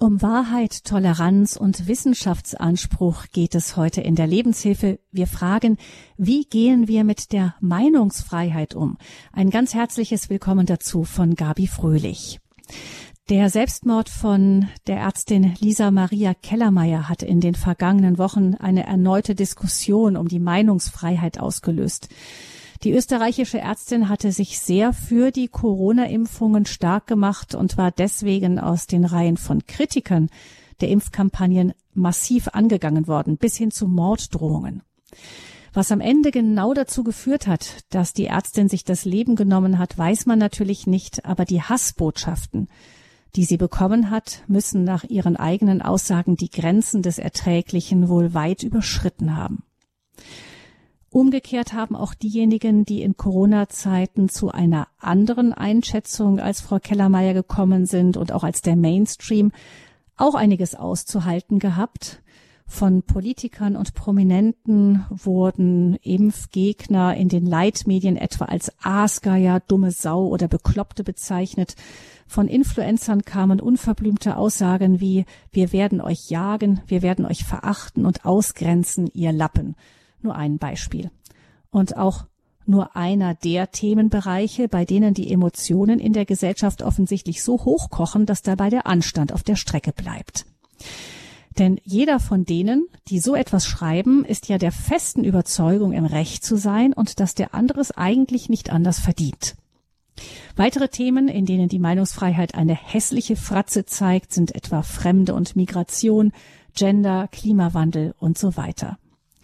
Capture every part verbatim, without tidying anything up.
Um Wahrheit, Toleranz und Wissenschaftsanspruch geht es heute in der Lebenshilfe. Wir fragen, wie gehen wir mit der Meinungsfreiheit um? Ein ganz herzliches Willkommen dazu von Gabi Fröhlich. Der Selbstmord von der Ärztin Lisa Maria Kellermeier hat in den vergangenen Wochen eine erneute Diskussion um die Meinungsfreiheit ausgelöst. Die österreichische Ärztin hatte sich sehr für die Corona-Impfungen stark gemacht und war deswegen aus den Reihen von Kritikern der Impfkampagnen massiv angegangen worden, bis hin zu Morddrohungen. Was am Ende genau dazu geführt hat, dass die Ärztin sich das Leben genommen hat, weiß man natürlich nicht, aber die Hassbotschaften, die sie bekommen hat, müssen nach ihren eigenen Aussagen die Grenzen des Erträglichen wohl weit überschritten haben. Umgekehrt haben auch diejenigen, die in Corona-Zeiten zu einer anderen Einschätzung als Frau Kellermeier gekommen sind und auch als der Mainstream, auch einiges auszuhalten gehabt. Von Politikern und Prominenten wurden Impfgegner in den Leitmedien etwa als Aasgeier, dumme Sau oder Bekloppte bezeichnet. Von Influencern kamen unverblümte Aussagen wie: Wir werden euch jagen, wir werden euch verachten und ausgrenzen, ihr Lappen. Nur ein Beispiel. Und auch nur einer der Themenbereiche, bei denen die Emotionen in der Gesellschaft offensichtlich so hochkochen, dass dabei der Anstand auf der Strecke bleibt. Denn jeder von denen, die so etwas schreiben, ist ja der festen Überzeugung, im Recht zu sein und dass der andere es eigentlich nicht anders verdient. Weitere Themen, in denen die Meinungsfreiheit eine hässliche Fratze zeigt, sind etwa Fremde und Migration, Gender, Klimawandel und so weiter.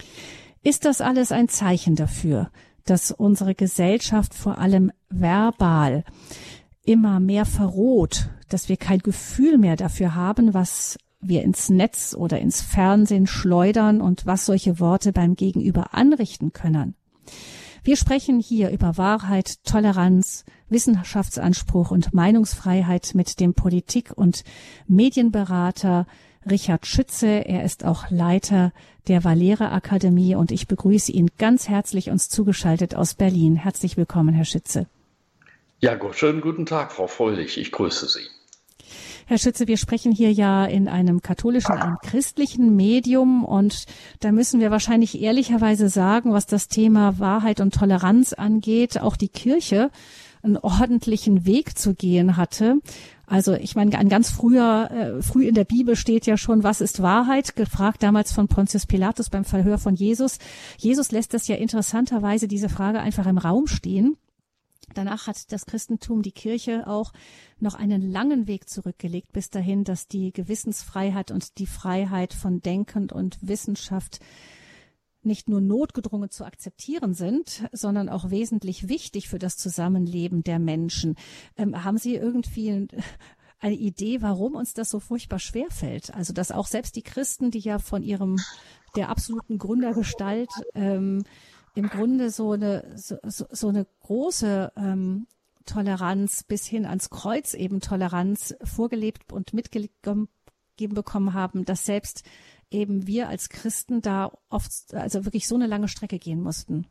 Ist das alles ein Zeichen dafür, dass unsere Gesellschaft vor allem verbal immer mehr verroht, dass wir kein Gefühl mehr dafür haben, was wir ins Netz oder ins Fernsehen schleudern und was solche Worte beim Gegenüber anrichten können? Wir sprechen hier über Wahrheit, Toleranz, Wissenschaftsanspruch und Meinungsfreiheit mit dem Politik- und Medienberater Richard Schütze. Er ist auch Leiter der Valera Akademie und ich begrüße ihn ganz herzlich uns zugeschaltet aus Berlin. Herzlich willkommen, Herr Schütze. Ja, schönen guten Tag, Frau Fröhlich. Ich grüße Sie. Herr Schütze, wir sprechen hier ja in einem katholischen, einem christlichen Medium und da müssen wir wahrscheinlich ehrlicherweise sagen, was das Thema Wahrheit und Toleranz angeht, auch die Kirche einen ordentlichen Weg zu gehen hatte. Also ich meine, ein ganz früher, äh, früh in der Bibel steht ja schon, was ist Wahrheit? Gefragt damals von Pontius Pilatus beim Verhör von Jesus. Jesus lässt das ja interessanterweise, diese Frage einfach im Raum stehen. Danach hat das Christentum, die Kirche auch noch einen langen Weg zurückgelegt bis dahin, dass die Gewissensfreiheit und die Freiheit von Denken und Wissenschaft nicht nur notgedrungen zu akzeptieren sind, sondern auch wesentlich wichtig für das Zusammenleben der Menschen. Ähm, haben Sie irgendwie eine Idee, warum uns das so furchtbar schwer fällt? Also, dass auch selbst die Christen, die ja von ihrem, der absoluten Gründergestalt, ähm, im Grunde so eine, so, so eine große ähm, Toleranz bis hin ans Kreuz eben Toleranz vorgelebt und mitgegeben bekommen haben, dass selbst eben wir als Christen da oft, also wirklich so eine lange Strecke gehen mussten.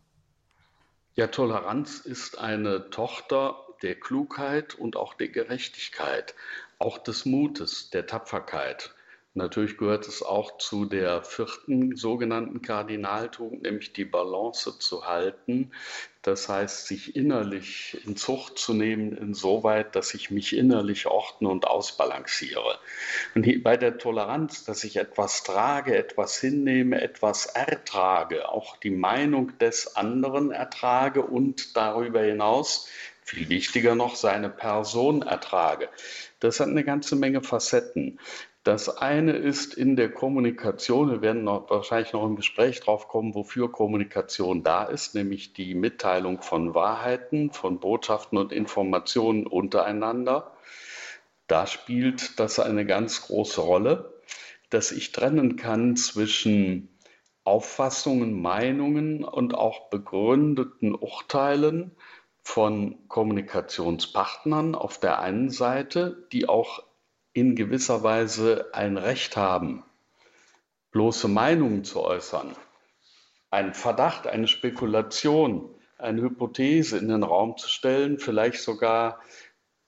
Ja, Toleranz ist eine Tochter der Klugheit und auch der Gerechtigkeit, auch des Mutes, der Tapferkeit. Natürlich gehört es auch zu der vierten sogenannten Kardinaltugend, nämlich die Balance zu halten. Das heißt, sich innerlich in Zucht zu nehmen, insoweit, dass ich mich innerlich ordne und ausbalanciere. Und hier bei der Toleranz, dass ich etwas trage, etwas hinnehme, etwas ertrage, auch die Meinung des anderen ertrage und darüber hinaus, viel wichtiger noch, seine Person ertrage. Das hat eine ganze Menge Facetten. Das eine ist in der Kommunikation, wir werden noch, wahrscheinlich noch im Gespräch drauf kommen, wofür Kommunikation da ist, nämlich die Mitteilung von Wahrheiten, von Botschaften und Informationen untereinander. Da spielt das eine ganz große Rolle, dass ich trennen kann zwischen Auffassungen, Meinungen und auch begründeten Urteilen von Kommunikationspartnern auf der einen Seite, die auch in gewisser Weise ein Recht haben, bloße Meinungen zu äußern, einen Verdacht, eine Spekulation, eine Hypothese in den Raum zu stellen, vielleicht sogar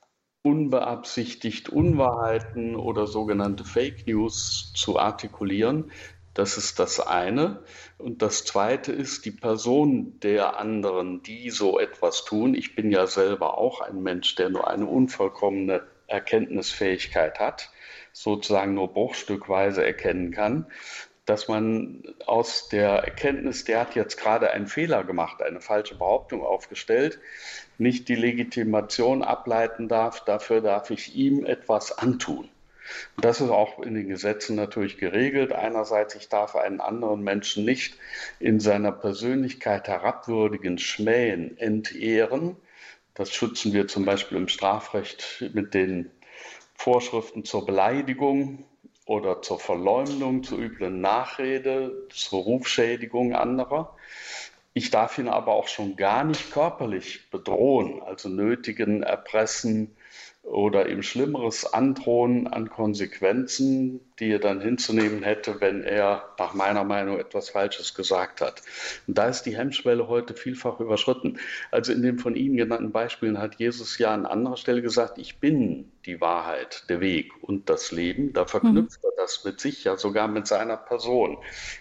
unbeabsichtigt Unwahrheiten oder sogenannte Fake News zu artikulieren. Das ist das eine. Und das zweite ist die Person der anderen, die so etwas tun. Ich bin ja selber auch ein Mensch, der nur eine unvollkommene Erkenntnisfähigkeit hat, sozusagen nur bruchstückweise erkennen kann, dass man aus der Erkenntnis, der hat jetzt gerade einen Fehler gemacht, eine falsche Behauptung aufgestellt, nicht die Legitimation ableiten darf, dafür darf ich ihm etwas antun. Und das ist auch in den Gesetzen natürlich geregelt. Einerseits, ich darf einen anderen Menschen nicht in seiner Persönlichkeit herabwürdigen, schmähen, entehren. Das schützen wir zum Beispiel im Strafrecht mit den Vorschriften zur Beleidigung oder zur Verleumdung, zur üblen Nachrede, zur Rufschädigung anderer. Ich darf ihn aber auch schon gar nicht körperlich bedrohen, also nötigen, erpressen oder ihm Schlimmeres androhen an Konsequenzen, die er dann hinzunehmen hätte, wenn er nach meiner Meinung etwas Falsches gesagt hat. Und da ist die Hemmschwelle heute vielfach überschritten. Also in den von Ihnen genannten Beispielen hat Jesus ja an anderer Stelle gesagt, ich bin die Wahrheit, der Weg und das Leben. Da verknüpft mhm. er das mit sich, ja sogar mit seiner Person.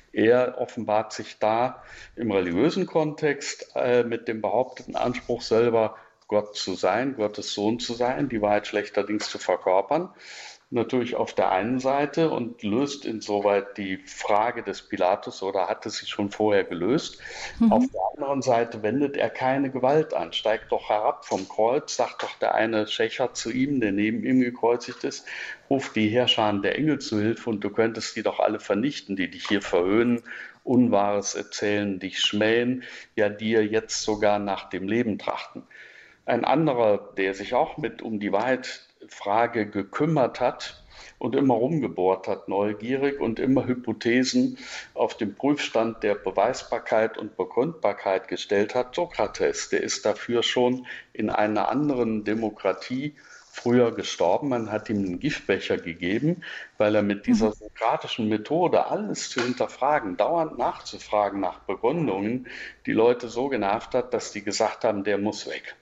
Er offenbart sich da im religiösen Kontext äh, mit dem behaupteten Anspruch selber, Gott zu sein, Gottes Sohn zu sein, die Wahrheit schlechterdings zu verkörpern. Natürlich auf der einen Seite und löst insoweit die Frage des Pilatus oder hatte sie schon vorher gelöst. Mhm. Auf der anderen Seite wendet er keine Gewalt an, steigt doch herab vom Kreuz, sagt doch der eine Schächer zu ihm, der neben ihm gekreuzigt ist, ruft die Heerscharen der Engel zu Hilfe und du könntest die doch alle vernichten, die dich hier verhöhnen, Unwahres erzählen, dich schmähen, ja dir jetzt sogar nach dem Leben trachten. Ein anderer, der sich auch mit um die Wahrheitsfrage gekümmert hat und immer rumgebohrt hat, neugierig und immer Hypothesen auf den Prüfstand der Beweisbarkeit und Begründbarkeit gestellt hat, Sokrates, der ist dafür schon in einer anderen Demokratie früher gestorben. Man hat ihm einen Giftbecher gegeben, weil er mit dieser sokratischen Methode, alles zu hinterfragen, dauernd nachzufragen nach Begründungen, die Leute so genervt hat, dass die gesagt haben, der muss weg.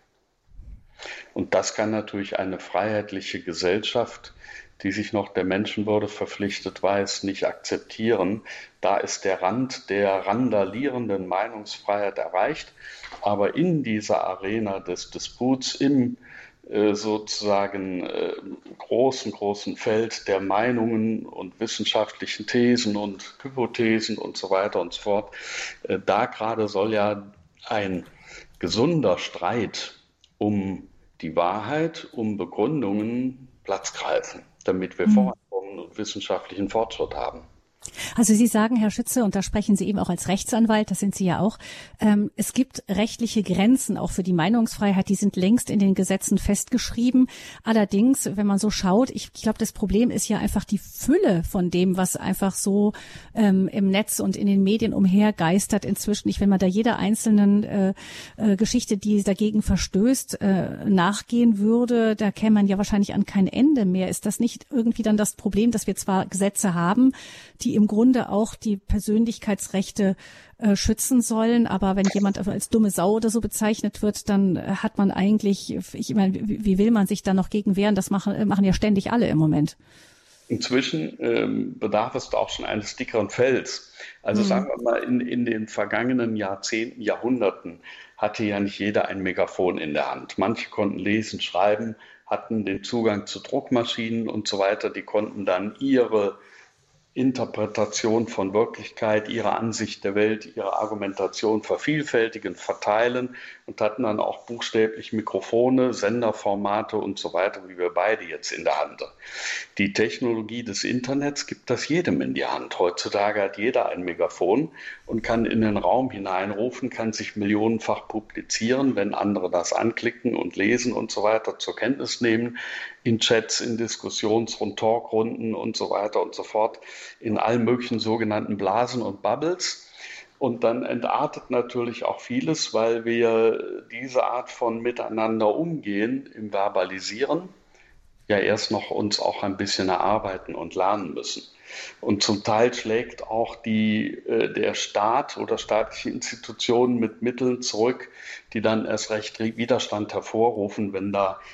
Und das kann natürlich eine freiheitliche Gesellschaft, die sich noch der Menschenwürde verpflichtet weiß, nicht akzeptieren. Da ist der Rand der randalierenden Meinungsfreiheit erreicht. Aber in dieser Arena des Disputs, im äh, sozusagen äh, großen, großen Feld der Meinungen und wissenschaftlichen Thesen und Hypothesen und so weiter und so fort, äh, da gerade soll ja ein gesunder Streit um die Wahrheit, um Begründungen Platz greifen, damit wir mhm. vorankommen und wissenschaftlichen Fortschritt haben. Also Sie sagen, Herr Schütze, und da sprechen Sie eben auch als Rechtsanwalt, das sind Sie ja auch, ähm, es gibt rechtliche Grenzen auch für die Meinungsfreiheit, die sind längst in den Gesetzen festgeschrieben. Allerdings, wenn man so schaut, ich, ich glaube, das Problem ist ja einfach die Fülle von dem, was einfach so ähm, im Netz und in den Medien umhergeistert inzwischen. Ich, wenn man da jeder einzelnen äh, äh, Geschichte, die dagegen verstößt, äh, nachgehen würde, da käme man ja wahrscheinlich an kein Ende mehr. Ist das nicht irgendwie dann das Problem, dass wir zwar Gesetze haben, die im Grunde auch die Persönlichkeitsrechte äh, schützen sollen. Aber wenn jemand als dumme Sau oder so bezeichnet wird, dann hat man eigentlich, ich meine, wie, wie will man sich da noch gegen wehren? Das machen, machen ja ständig alle im Moment. Inzwischen ähm, bedarf es auch schon eines dickeren Fells. Also mhm. sagen wir mal, in, in den vergangenen Jahrzehnten, Jahrhunderten hatte ja nicht jeder ein Megafon in der Hand. Manche konnten lesen, schreiben, hatten den Zugang zu Druckmaschinen und so weiter. Die konnten dann ihre Interpretation von Wirklichkeit, ihre Ansicht der Welt, ihre Argumentation vervielfältigen, verteilen und hatten dann auch buchstäblich Mikrofone, Senderformate und so weiter, wie wir beide jetzt in der Hand. Die Technologie des Internets gibt das jedem in die Hand. Heutzutage hat jeder ein Megafon und kann in den Raum hineinrufen, kann sich millionenfach publizieren, wenn andere das anklicken und lesen und so weiter, zur Kenntnis nehmen, in Chats, in Diskussions- und Talkrunden und so weiter und so fort, in allen möglichen sogenannten Blasen und Bubbles. Und dann entartet natürlich auch vieles, weil wir diese Art von Miteinander umgehen im Verbalisieren ja erst noch uns auch ein bisschen erarbeiten und lernen müssen. Und zum Teil schlägt auch die, äh, der Staat oder staatliche Institutionen mit Mitteln zurück, die dann erst recht Widerstand hervorrufen, wenn da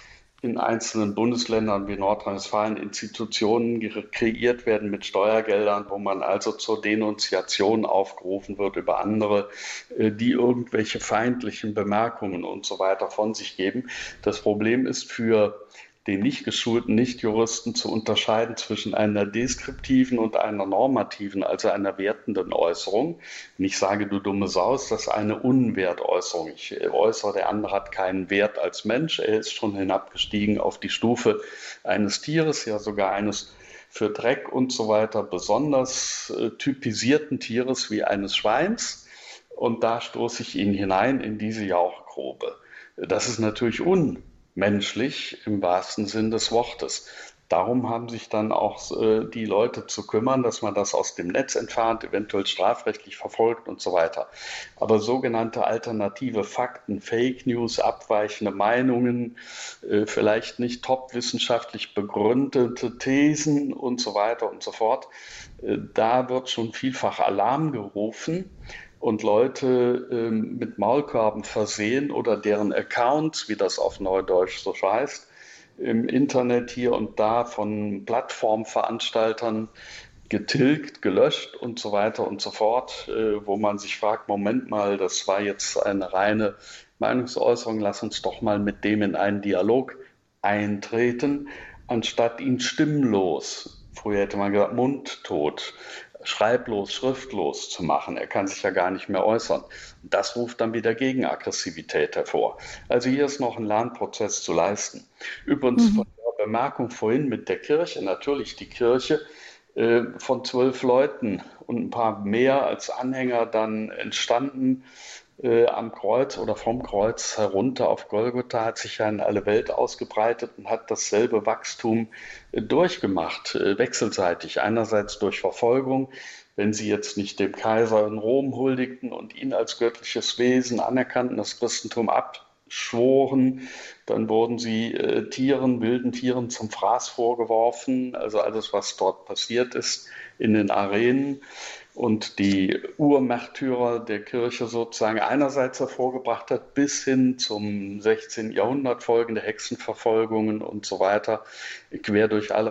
in einzelnen Bundesländern wie Nordrhein-Westfalen Institutionen kreiert werden mit Steuergeldern, wo man also zur Denunziation aufgerufen wird über andere, die irgendwelche feindlichen Bemerkungen und so weiter von sich geben. Das Problem ist für den nicht geschulten Nichtjuristen zu unterscheiden zwischen einer deskriptiven und einer normativen, also einer wertenden Äußerung. Wenn ich sage, du dumme Sau, ist das eine Unwertäußerung. Ich äußere, der andere hat keinen Wert als Mensch. Er ist schon hinabgestiegen auf die Stufe eines Tieres, ja sogar eines für Dreck und so weiter besonders äh, typisierten Tieres wie eines Schweins. Und da stoße ich ihn hinein in diese Jauchgrube. Das ist natürlich un menschlich im wahrsten Sinn des Wortes. Darum haben sich dann auch äh, die Leute zu kümmern, dass man das aus dem Netz entfernt, eventuell strafrechtlich verfolgt und so weiter. Aber sogenannte alternative Fakten, Fake News, abweichende Meinungen, äh, vielleicht nicht topwissenschaftlich begründete Thesen und so weiter und so fort, äh, da wird schon vielfach Alarm gerufen. Und Leute ähm, mit Maulkorben versehen oder deren Accounts, wie das auf Neudeutsch so heißt, im Internet hier und da von Plattformveranstaltern getilgt, gelöscht und so weiter und so fort, äh, wo man sich fragt, Moment mal, das war jetzt eine reine Meinungsäußerung, lass uns doch mal mit dem in einen Dialog eintreten, anstatt ihn stimmlos, früher hätte man gesagt mundtot, schreiblos, schriftlos zu machen. Er kann sich ja gar nicht mehr äußern. Das ruft dann wieder Gegenaggressivität hervor. Also hier ist noch ein Lernprozess zu leisten. Übrigens mhm. von der Bemerkung vorhin mit der Kirche, natürlich die Kirche äh, von zwölf Leuten und ein paar mehr als Anhänger dann entstanden äh, am Kreuz oder vom Kreuz herunter auf Golgotha, hat sich ja in alle Welt ausgebreitet und hat dasselbe Wachstum äh, durchgemacht, äh, wechselseitig. Einerseits durch Verfolgung, wenn sie jetzt nicht dem Kaiser in Rom huldigten und ihn als göttliches Wesen anerkannten, das Christentum abschworen, dann wurden sie äh, Tieren, wilden Tieren zum Fraß vorgeworfen, also alles, was dort passiert ist in den Arenen. Und die Urmärtyrer der Kirche sozusagen einerseits hervorgebracht hat, bis hin zum sechzehnten Jahrhundert folgende Hexenverfolgungen und so weiter, quer durch alle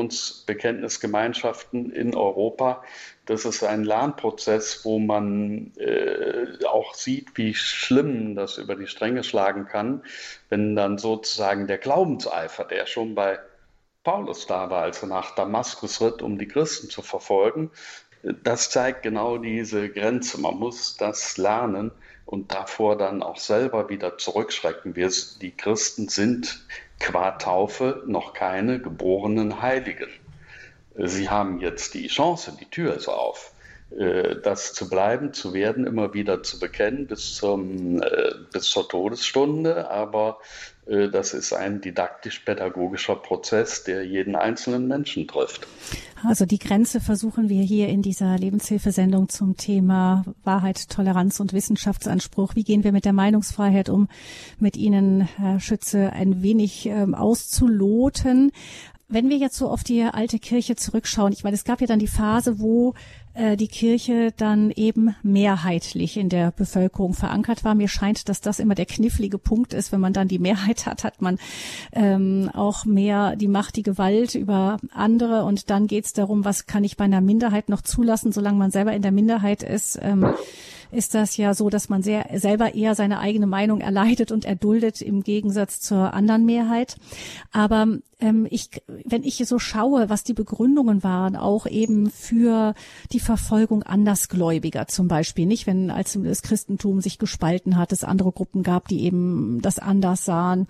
Religionsbekenntnisgemeinschaften in Europa. Das ist ein Lernprozess, wo man äh, auch sieht, wie schlimm das über die Stränge schlagen kann, wenn dann sozusagen der Glaubenseifer, der schon bei Paulus da war, als er nach Damaskus ritt, um die Christen zu verfolgen, das zeigt genau diese Grenze. Man muss das lernen und davor dann auch selber wieder zurückschrecken. Wir, die Christen, sind qua Taufe noch keine geborenen Heiligen. Sie haben jetzt die Chance, die Tür ist auf, das zu bleiben, zu werden, immer wieder zu bekennen bis, zum, bis zur Todesstunde. Aber das ist ein didaktisch-pädagogischer Prozess, der jeden einzelnen Menschen trifft. Also die Grenze versuchen wir hier in dieser Lebenshilfesendung zum Thema Wahrheit, Toleranz und Wissenschaftsanspruch. Wie gehen wir mit der Meinungsfreiheit um, mit Ihnen, Herr Schütze, ein wenig ähm, auszuloten. Wenn wir jetzt so auf die alte Kirche zurückschauen, ich meine, es gab ja dann die Phase, wo äh, die Kirche dann eben mehrheitlich in der Bevölkerung verankert war. Mir scheint, dass das immer der knifflige Punkt ist. Wenn man dann die Mehrheit hat, hat man ähm, auch mehr die Macht, die Gewalt über andere. Und dann geht es darum, was kann ich bei einer Minderheit noch zulassen, solange man selber in der Minderheit ist. Ähm, ist das ja so, dass man sehr selber eher seine eigene Meinung erleidet und erduldet im Gegensatz zur anderen Mehrheit. Aber ähm, ich, wenn ich so schaue, was die Begründungen waren, auch eben für die Verfolgung Andersgläubiger zum Beispiel, nicht, wenn als das Christentum sich gespalten hat, es andere Gruppen gab, die eben das anders sahen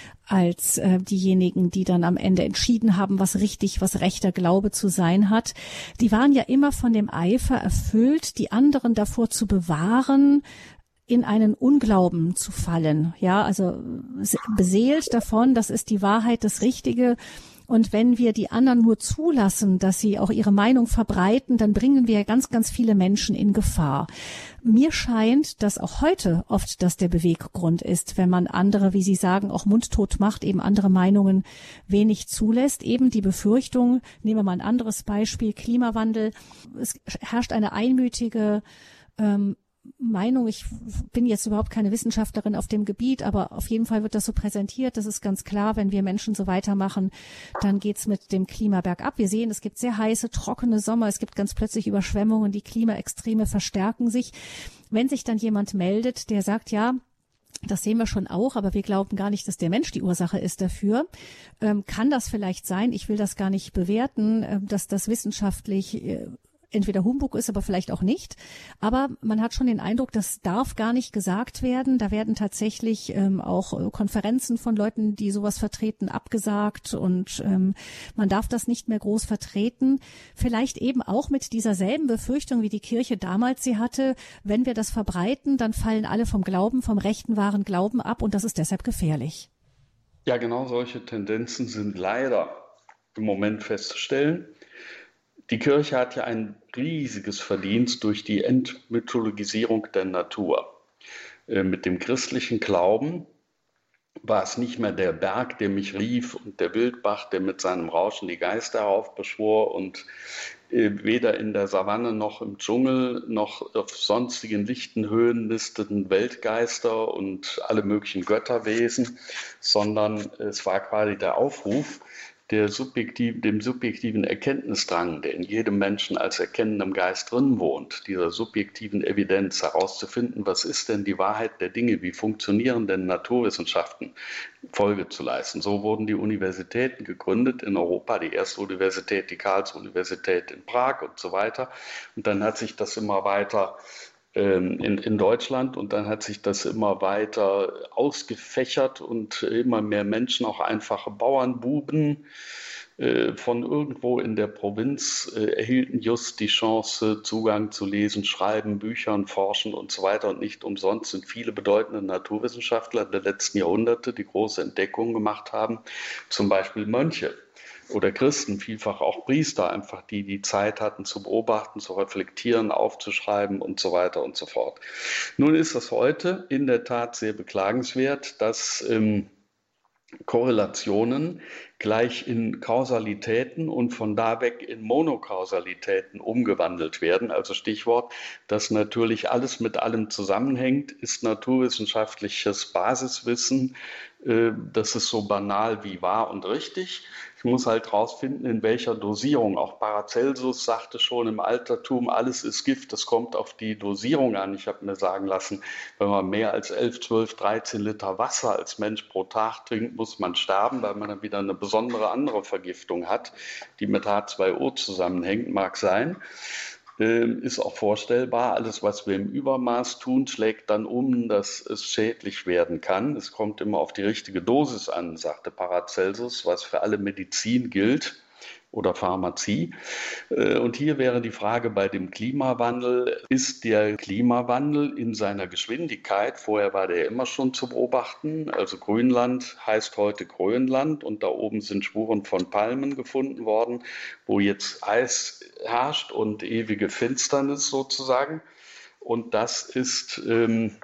als äh, diejenigen, die dann am Ende entschieden haben, was richtig, was rechter Glaube zu sein hat. Die waren ja immer von dem Eifer erfüllt, die anderen davor zu bewahren, in einen Unglauben zu fallen. Ja, also beseelt davon, das ist die Wahrheit, das Richtige. Und wenn wir die anderen nur zulassen, dass sie auch ihre Meinung verbreiten, dann bringen wir ganz, ganz viele Menschen in Gefahr. Mir scheint, dass auch heute oft das der Beweggrund ist, wenn man andere, wie Sie sagen, auch mundtot macht, eben andere Meinungen wenig zulässt. Eben die Befürchtung, nehmen wir mal ein anderes Beispiel, Klimawandel. Es herrscht eine einmütige ähm, Meinung, ich bin jetzt überhaupt keine Wissenschaftlerin auf dem Gebiet, aber auf jeden Fall wird das so präsentiert. Das ist ganz klar, wenn wir Menschen so weitermachen, dann geht's mit dem Klima bergab. Wir sehen, es gibt sehr heiße, trockene Sommer, es gibt ganz plötzlich Überschwemmungen, die Klimaextreme verstärken sich. Wenn sich dann jemand meldet, der sagt, ja, das sehen wir schon auch, aber wir glauben gar nicht, dass der Mensch die Ursache ist dafür. Ähm, kann das vielleicht sein? Ich will das gar nicht bewerten, äh, dass das wissenschaftlich äh, entweder Humbug ist, aber vielleicht auch nicht. Aber man hat schon den Eindruck, das darf gar nicht gesagt werden. Da werden tatsächlich ähm, auch äh, Konferenzen von Leuten, die sowas vertreten, abgesagt und ähm, man darf das nicht mehr groß vertreten. Vielleicht eben auch mit dieser selben Befürchtung, wie die Kirche damals sie hatte. Wenn wir das verbreiten, dann fallen alle vom Glauben, vom rechten wahren Glauben ab und das ist deshalb gefährlich. Ja, genau solche Tendenzen sind leider im Moment festzustellen. Die Kirche hat ja ein riesiges Verdienst durch die Entmythologisierung der Natur. Äh, mit dem christlichen Glauben war es nicht mehr der Berg, der mich rief und der Wildbach, der mit seinem Rauschen die Geister heraufbeschwor und äh, weder in der Savanne noch im Dschungel noch auf sonstigen lichten Höhen nisteten Weltgeister und alle möglichen Götterwesen, sondern es war quasi der Aufruf, Der subjektiv, dem subjektiven Erkenntnisdrang, der in jedem Menschen als erkennendem Geist drin wohnt, dieser subjektiven Evidenz herauszufinden, was ist denn die Wahrheit der Dinge, wie funktionieren denn Naturwissenschaften, Folge zu leisten. So wurden die Universitäten gegründet in Europa, die erste Universität, die Karls-Universität in Prag und so weiter. Und dann hat sich das immer weiter In, in Deutschland und dann hat sich das immer weiter ausgefächert und immer mehr Menschen, auch einfache Bauernbuben äh, von irgendwo in der Provinz äh, erhielten just die Chance, Zugang zu Lesen, Schreiben, Büchern, Forschen und so weiter und nicht umsonst sind viele bedeutende Naturwissenschaftler der letzten Jahrhunderte, die große Entdeckungen gemacht haben, zum Beispiel Mönche oder Christen, vielfach auch Priester, einfach die die Zeit hatten zu beobachten, zu reflektieren, aufzuschreiben und so weiter und so fort. Nun ist es heute in der Tat sehr beklagenswert, dass ähm, Korrelationen gleich in Kausalitäten und von da weg in Monokausalitäten umgewandelt werden. Also Stichwort, dass natürlich alles mit allem zusammenhängt, ist naturwissenschaftliches Basiswissen. Äh, das ist so banal wie wahr und richtig. Ich muss halt rausfinden, in welcher Dosierung. Auch Paracelsus sagte schon im Altertum, alles ist Gift, es kommt auf die Dosierung an. Ich habe mir sagen lassen, wenn man mehr als elf, zwölf, dreizehn Liter Wasser als Mensch pro Tag trinkt, muss man sterben, weil man dann wieder eine besondere andere Vergiftung hat, die mit H zwei O zusammenhängt, mag sein. Ist auch vorstellbar. Alles, was wir im Übermaß tun, schlägt dann um, dass es schädlich werden kann. Es kommt immer auf die richtige Dosis an, sagte Paracelsus, was für alle Medizin gilt oder Pharmazie. Und hier wäre die Frage bei dem Klimawandel, ist der Klimawandel in seiner Geschwindigkeit, vorher war der immer schon zu beobachten, also Grönland heißt heute Grönland und da oben sind Spuren von Palmen gefunden worden, wo jetzt Eis herrscht und ewige Finsternis sozusagen. Und das ist ähm,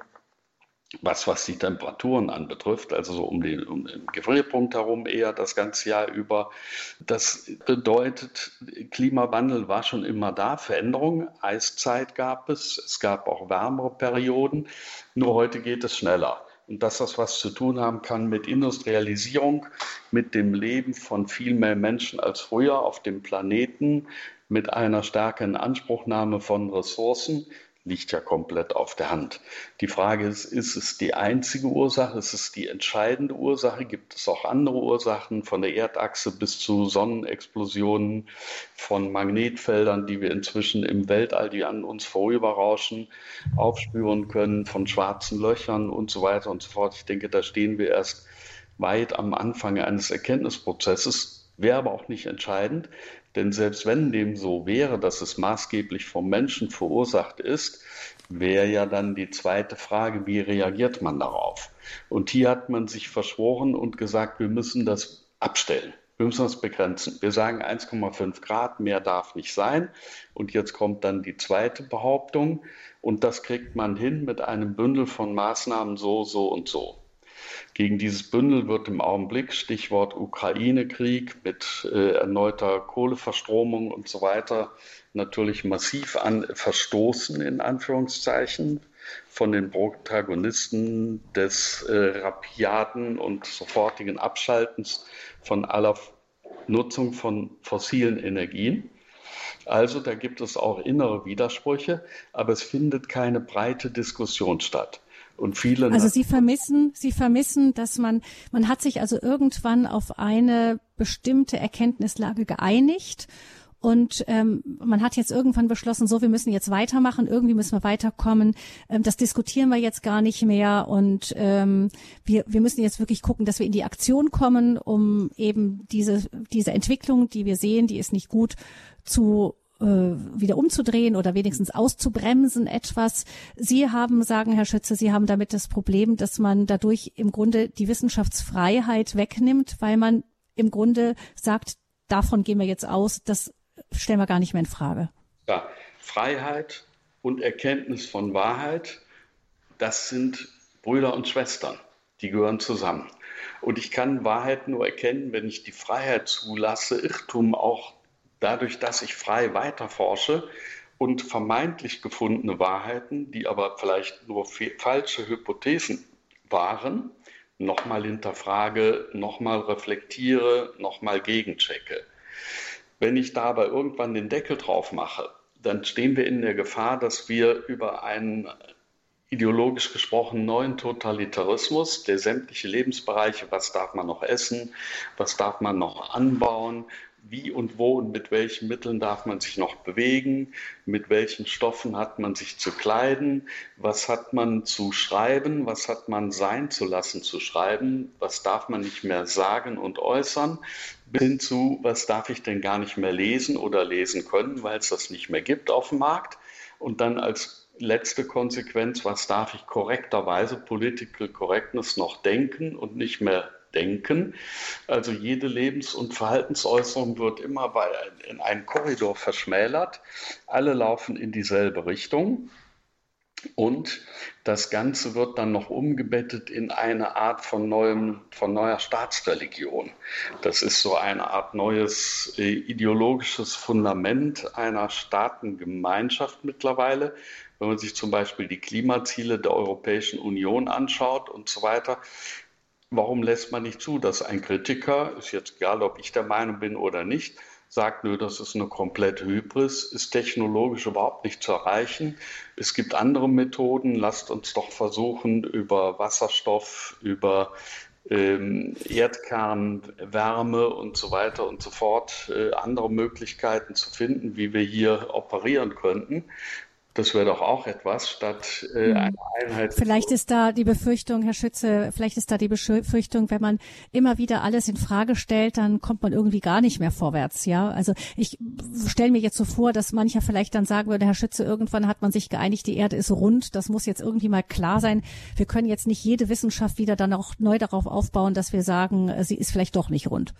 was, was die Temperaturen anbetrifft, also so um den, um den Gefrierpunkt herum eher das ganze Jahr über. Das bedeutet, Klimawandel war schon immer da, Veränderung, Eiszeit gab es, es gab auch wärmere Perioden, nur heute geht es schneller. Und dass das was zu tun haben kann mit Industrialisierung, mit dem Leben von viel mehr Menschen als früher auf dem Planeten, mit einer stärkeren Anspruchnahme von Ressourcen, liegt ja komplett auf der Hand. Die Frage ist, ist es die einzige Ursache? Ist es die entscheidende Ursache? Gibt es auch andere Ursachen von der Erdachse bis zu Sonnenexplosionen, von Magnetfeldern, die wir inzwischen im Weltall, die an uns vorüberrauschen, aufspüren können, von schwarzen Löchern und so weiter und so fort? Ich denke, da stehen wir erst weit am Anfang eines Erkenntnisprozesses, wäre aber auch nicht entscheidend. Denn selbst wenn dem so wäre, dass es maßgeblich vom Menschen verursacht ist, wäre ja dann die zweite Frage, wie reagiert man darauf? Und hier hat man sich verschworen und gesagt, wir müssen das abstellen. Wir müssen das begrenzen. Wir sagen eins Komma fünf Grad, mehr darf nicht sein. Und jetzt kommt dann die zweite Behauptung. Und das kriegt man hin mit einem Bündel von Maßnahmen so, so und so. Gegen dieses Bündel wird im Augenblick, Stichwort Ukraine-Krieg mit äh, erneuter Kohleverstromung und so weiter, natürlich massiv an, verstoßen, in Anführungszeichen. von den Protagonisten des äh, rapiaten und sofortigen Abschaltens von aller Nutzung von fossilen Energien. Also da gibt es auch innere Widersprüche, aber es findet keine breite Diskussion statt. Und viele also Sie vermissen, Sie vermissen, dass man, man hat sich also irgendwann auf eine bestimmte Erkenntnislage geeinigt. Und ähm, man hat jetzt irgendwann beschlossen, so, wir müssen jetzt weitermachen, irgendwie müssen wir weiterkommen. Ähm, das diskutieren wir jetzt gar nicht mehr. Und ähm, wir, wir müssen jetzt wirklich gucken, dass wir in die Aktion kommen, um eben diese, diese Entwicklung, die wir sehen, die ist nicht gut, zu äh, wieder umzudrehen oder wenigstens auszubremsen etwas. Sie haben, sagen Herr Schütze, Sie haben damit das Problem, dass man dadurch im Grunde die Wissenschaftsfreiheit wegnimmt, weil man im Grunde sagt, davon gehen wir jetzt aus, das stellen wir gar nicht mehr in Frage. Ja, Freiheit und Erkenntnis von Wahrheit, das sind Brüder und Schwestern, die gehören zusammen. Und ich kann Wahrheit nur erkennen, wenn ich die Freiheit zulasse, Irrtum auch dadurch, dass ich frei weiterforsche und vermeintlich gefundene Wahrheiten, die aber vielleicht nur falsche Hypothesen waren, nochmal hinterfrage, nochmal reflektiere, nochmal gegenchecke. Wenn ich dabei irgendwann den Deckel drauf mache, dann stehen wir in der Gefahr, dass wir über einen ideologisch gesprochen neuen Totalitarismus, der sämtliche Lebensbereiche, was darf man noch essen, was darf man noch anbauen, wie und wo und mit welchen Mitteln darf man sich noch bewegen, mit welchen Stoffen hat man sich zu kleiden, was hat man zu schreiben, was hat man sein zu lassen zu schreiben, was darf man nicht mehr sagen und äußern, bis hin zu, was darf ich denn gar nicht mehr lesen oder lesen können, weil es das nicht mehr gibt auf dem Markt. Und dann als letzte Konsequenz, was darf ich korrekterweise, Political Correctness, noch denken und nicht mehr denken. Also jede Lebens- und Verhaltensäußerung wird immer bei, in einen Korridor verschmälert. Alle laufen in dieselbe Richtung. Und das Ganze wird dann noch umgebettet in eine Art von, neuem, von neuer Staatsreligion. Das ist so eine Art neues äh, ideologisches Fundament einer Staatengemeinschaft mittlerweile. Wenn man sich zum Beispiel die Klimaziele der Europäischen Union anschaut und so weiter, warum lässt man nicht zu, dass ein Kritiker, ist jetzt egal, ob ich der Meinung bin oder nicht, sagt, nö, das ist eine komplette Hybris, ist technologisch überhaupt nicht zu erreichen. Es gibt andere Methoden, lasst uns doch versuchen, über Wasserstoff, über ähm, Erdkern, Wärme und so weiter und so fort, äh, andere Möglichkeiten zu finden, wie wir hier operieren könnten. Das wäre doch auch etwas, statt äh, eine Einheit. Vielleicht ist da die Befürchtung, Herr Schütze, vielleicht ist da die Befürchtung, wenn man immer wieder alles in Frage stellt, dann kommt man irgendwie gar nicht mehr vorwärts, ja. Also ich stelle mir jetzt so vor, dass mancher vielleicht dann sagen würde, Herr Schütze, irgendwann hat man sich geeinigt, die Erde ist rund, das muss jetzt irgendwie mal klar sein. Wir können jetzt nicht jede Wissenschaft wieder dann auch neu darauf aufbauen, dass wir sagen, sie ist vielleicht doch nicht rund.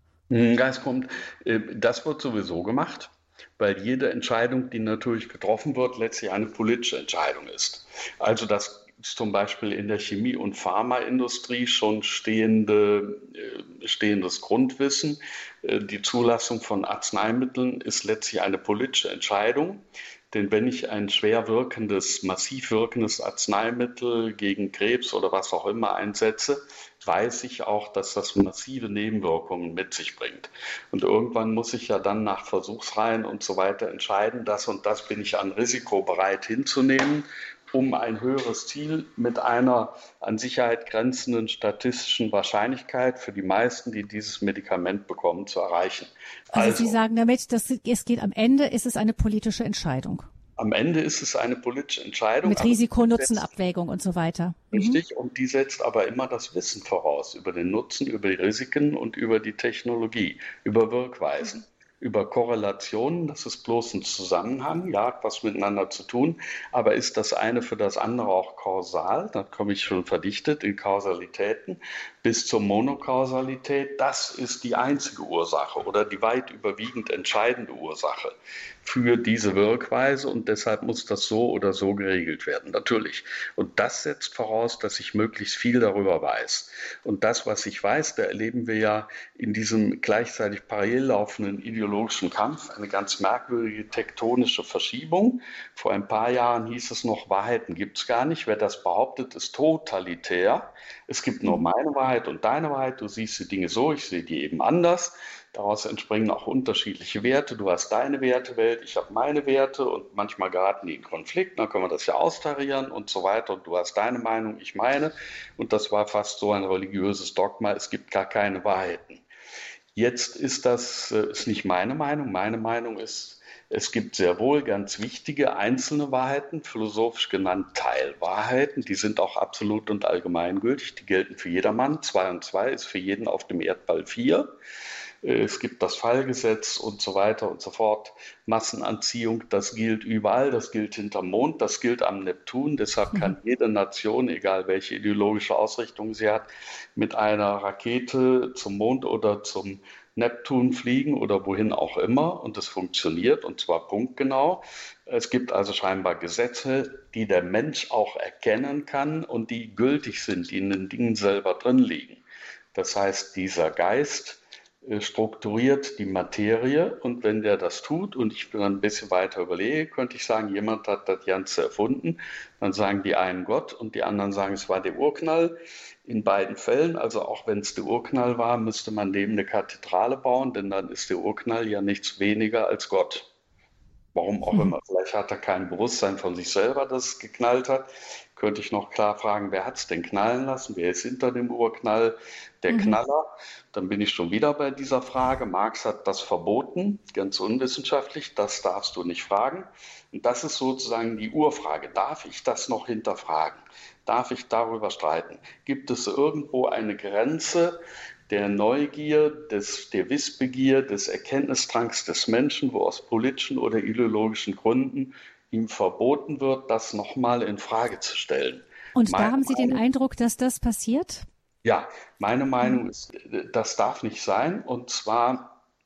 Ja, es kommt, das wird sowieso gemacht, weil jede Entscheidung, die natürlich getroffen wird, letztlich eine politische Entscheidung ist. Also das ist zum Beispiel in der Chemie- und Pharmaindustrie schon stehende, stehendes Grundwissen. Die Zulassung von Arzneimitteln ist letztlich eine politische Entscheidung. Denn wenn ich ein schwer wirkendes, massiv wirkendes Arzneimittel gegen Krebs oder was auch immer einsetze, weiß ich auch, dass das massive Nebenwirkungen mit sich bringt. Und irgendwann muss ich ja dann nach Versuchsreihen und so weiter entscheiden, das und das bin ich an Risiko bereit hinzunehmen, um ein höheres Ziel mit einer an Sicherheit grenzenden statistischen Wahrscheinlichkeit für die meisten, die dieses Medikament bekommen, zu erreichen. Also, also Sie sagen damit, dass es geht am Ende, ist es eine politische Entscheidung. Am Ende ist es eine politische Entscheidung. Mit Risiko-Nutzen-Abwägung und so weiter. Richtig, mhm. Und die setzt aber immer das Wissen voraus über den Nutzen, über die Risiken und über die Technologie, über Wirkweisen. Mhm. Über Korrelationen, das ist bloß ein Zusammenhang, ja, hat was miteinander zu tun, aber ist das eine für das andere auch kausal? Dann komme ich schon verdichtet in Kausalitäten. bis zur Monokausalität, das ist die einzige Ursache oder die weit überwiegend entscheidende Ursache für diese Wirkweise und deshalb muss das so oder so geregelt werden, natürlich. Und das setzt voraus, dass ich möglichst viel darüber weiß. Und das, was ich weiß, da erleben wir ja in diesem gleichzeitig parallel laufenden ideologischen Kampf eine ganz merkwürdige tektonische Verschiebung. Vor ein paar Jahren hieß es noch, Wahrheiten gibt es gar nicht. Wer das behauptet, ist totalitär. Es gibt nur meine Wahrheit und deine Wahrheit. Du siehst die Dinge so, ich sehe die eben anders. Daraus entspringen auch unterschiedliche Werte. Du hast deine Wertewelt, ich habe meine Werte und manchmal geraten die in Konflikt. Dann können wir das ja austarieren und so weiter. Und du hast deine Meinung, ich meine. Und das war fast so ein religiöses Dogma. Es gibt gar keine Wahrheiten. Jetzt ist das ist nicht meine Meinung. Meine Meinung ist, es gibt sehr wohl ganz wichtige einzelne Wahrheiten, philosophisch genannt Teilwahrheiten. Die sind auch absolut und allgemeingültig. Die gelten für jedermann. Zwei und zwei ist für jeden auf dem Erdball vier. Es gibt das Fallgesetz und so weiter und so fort. Massenanziehung, das gilt überall, das gilt hinterm Mond, das gilt am Neptun. Deshalb kann jede Nation, egal welche ideologische Ausrichtung sie hat, mit einer Rakete zum Mond oder zum Neptun fliegen oder wohin auch immer. Und es funktioniert, und zwar punktgenau. Es gibt also scheinbar Gesetze, die der Mensch auch erkennen kann und die gültig sind, die in den Dingen selber drin liegen. Das heißt, dieser Geist strukturiert die Materie und wenn der das tut und ich dann ein bisschen weiter überlege, könnte ich sagen, jemand hat das Ganze erfunden, dann sagen die einen Gott und die anderen sagen, es war der Urknall. In beiden Fällen, also auch wenn es der Urknall war, müsste man dem eine Kathedrale bauen, denn dann ist der Urknall ja nichts weniger als Gott. Warum auch immer. Vielleicht hat er kein Bewusstsein von sich selber, dass es geknallt hat. Könnte ich noch klar fragen, wer hat es denn knallen lassen? Wer ist hinter dem Urknall? Der mhm. Knaller. Dann bin ich schon wieder bei dieser Frage. Marx hat das verboten, ganz unwissenschaftlich. Das darfst du nicht fragen. Und das ist sozusagen die Urfrage. Darf ich das noch hinterfragen? Darf ich darüber streiten? Gibt es irgendwo eine Grenze der Neugier, des, der Wissbegier, des Erkenntnisdrangs des Menschen, wo aus politischen oder ideologischen Gründen ihm verboten wird, das nochmal in Frage zu stellen? Und meine da haben Sie Meinung, den Eindruck, dass das passiert? Ja, meine Meinung ist, das darf nicht sein, und zwar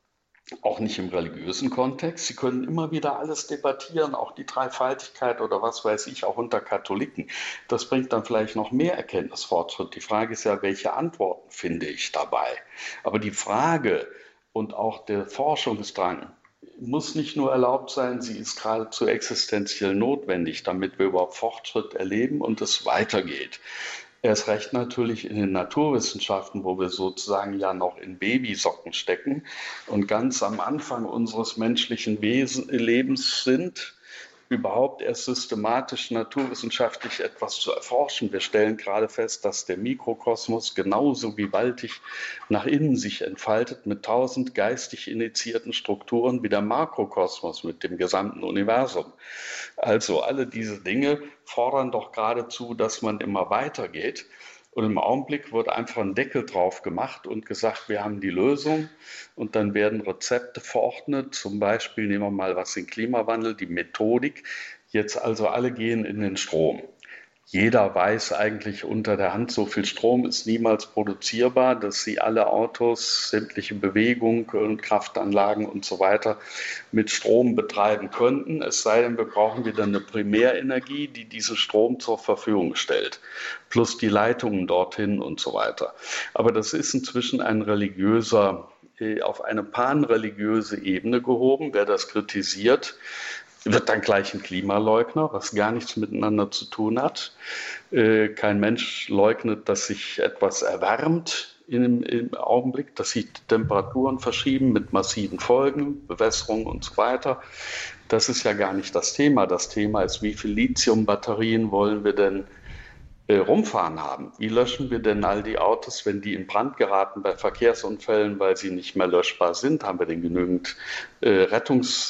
auch nicht im religiösen Kontext. Sie können immer wieder alles debattieren, auch die Dreifaltigkeit oder was weiß ich, auch unter Katholiken. Das bringt dann vielleicht noch mehr Erkenntnisfortschritt. Die Frage ist ja, welche Antworten finde ich dabei? Aber die Frage und auch der Forschungsdrang muss nicht nur erlaubt sein, sie ist geradezu existenziell notwendig, damit wir überhaupt Fortschritt erleben und es weitergeht. Erst recht natürlich in den Naturwissenschaften, wo wir sozusagen ja noch in Babysocken stecken und ganz am Anfang unseres menschlichen Wesen, Lebens sind, überhaupt erst systematisch naturwissenschaftlich etwas zu erforschen. Wir stellen gerade fest, dass der Mikrokosmos genauso gewaltig nach innen sich entfaltet mit tausend geistig initiierten Strukturen wie der Makrokosmos mit dem gesamten Universum. Also alle diese Dinge fordern doch geradezu, dass man immer weitergeht. Und im Augenblick wird einfach ein Deckel drauf gemacht und gesagt, wir haben die Lösung. Und dann werden Rezepte verordnet. Zum Beispiel nehmen wir mal was den Klimawandel, die Methodik. Jetzt also alle gehen in den Strom. Jeder weiß eigentlich unter der Hand, so viel Strom ist niemals produzierbar, dass sie alle Autos, sämtliche Bewegung und Kraftanlagen und so weiter mit Strom betreiben könnten. Es sei denn, wir brauchen wieder eine Primärenergie, die diesen Strom zur Verfügung stellt, plus die Leitungen dorthin und so weiter. Aber das ist inzwischen ein religiöser, auf eine panreligiöse Ebene gehoben. Wer das kritisiert, wird dann gleich ein Klimaleugner, was gar nichts miteinander zu tun hat. Äh, kein Mensch leugnet, dass sich etwas erwärmt im, im Augenblick, dass sich die Temperaturen verschieben mit massiven Folgen, Bewässerung und so weiter. Das ist ja gar nicht das Thema. Das Thema ist, wie viel Lithiumbatterien wollen wir denn äh, rumfahren haben? Wie löschen wir denn all die Autos, wenn die in Brand geraten bei Verkehrsunfällen, weil sie nicht mehr löschbar sind? Haben wir denn genügend äh,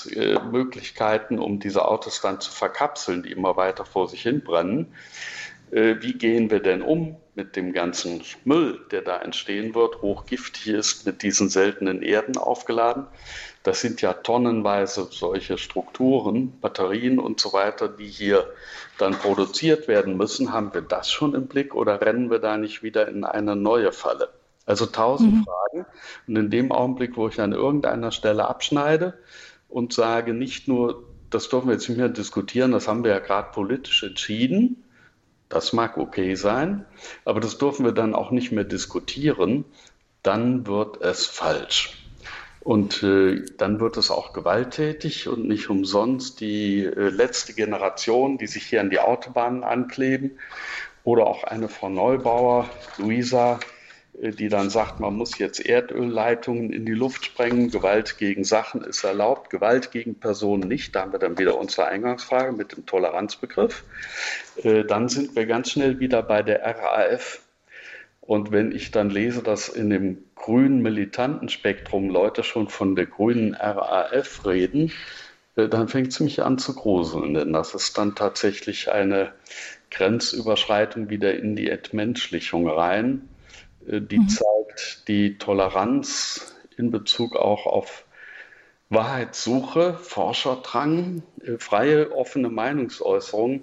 Rettungsmöglichkeiten, äh, um diese Autos dann zu verkapseln, die immer weiter vor sich hin brennen? Wie gehen wir denn um mit dem ganzen Müll, der da entstehen wird, hochgiftig ist, mit diesen seltenen Erden aufgeladen? Das sind ja tonnenweise solche Strukturen, Batterien und so weiter, die hier dann produziert werden müssen. Haben wir das schon im Blick oder rennen wir da nicht wieder in eine neue Falle? Also tausend mhm. Fragen. Und in dem Augenblick, wo ich an irgendeiner Stelle abschneide und sage, nicht nur, das dürfen wir jetzt nicht mehr diskutieren, das haben wir ja gerade politisch entschieden, das mag okay sein, aber das dürfen wir dann auch nicht mehr diskutieren, dann wird es falsch. Und äh, dann wird es auch gewalttätig und nicht umsonst die äh, letzte Generation, die sich hier an die Autobahnen ankleben, oder auch eine Frau Neubauer, Luisa, äh, die dann sagt, man muss jetzt Erdölleitungen in die Luft sprengen, Gewalt gegen Sachen ist erlaubt, Gewalt gegen Personen nicht. Da haben wir dann wieder unsere Eingangsfrage mit dem Toleranzbegriff. Äh, dann sind wir ganz schnell wieder bei der R A F. Und wenn ich dann lese, dass in dem grünen militanten Spektrum Leute schon von der grünen R A F reden, dann fängt es mich an zu gruseln. Denn das ist dann tatsächlich eine Grenzüberschreitung wieder in die Entmenschlichung rein, die mhm. zeigt die Toleranz in Bezug auch auf Wahrheitssuche, Forscherdrang, freie, offene Meinungsäußerung.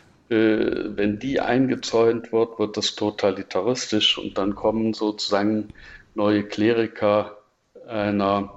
Wenn die eingezäunt wird, wird das totalitaristisch und dann kommen sozusagen neue Kleriker einer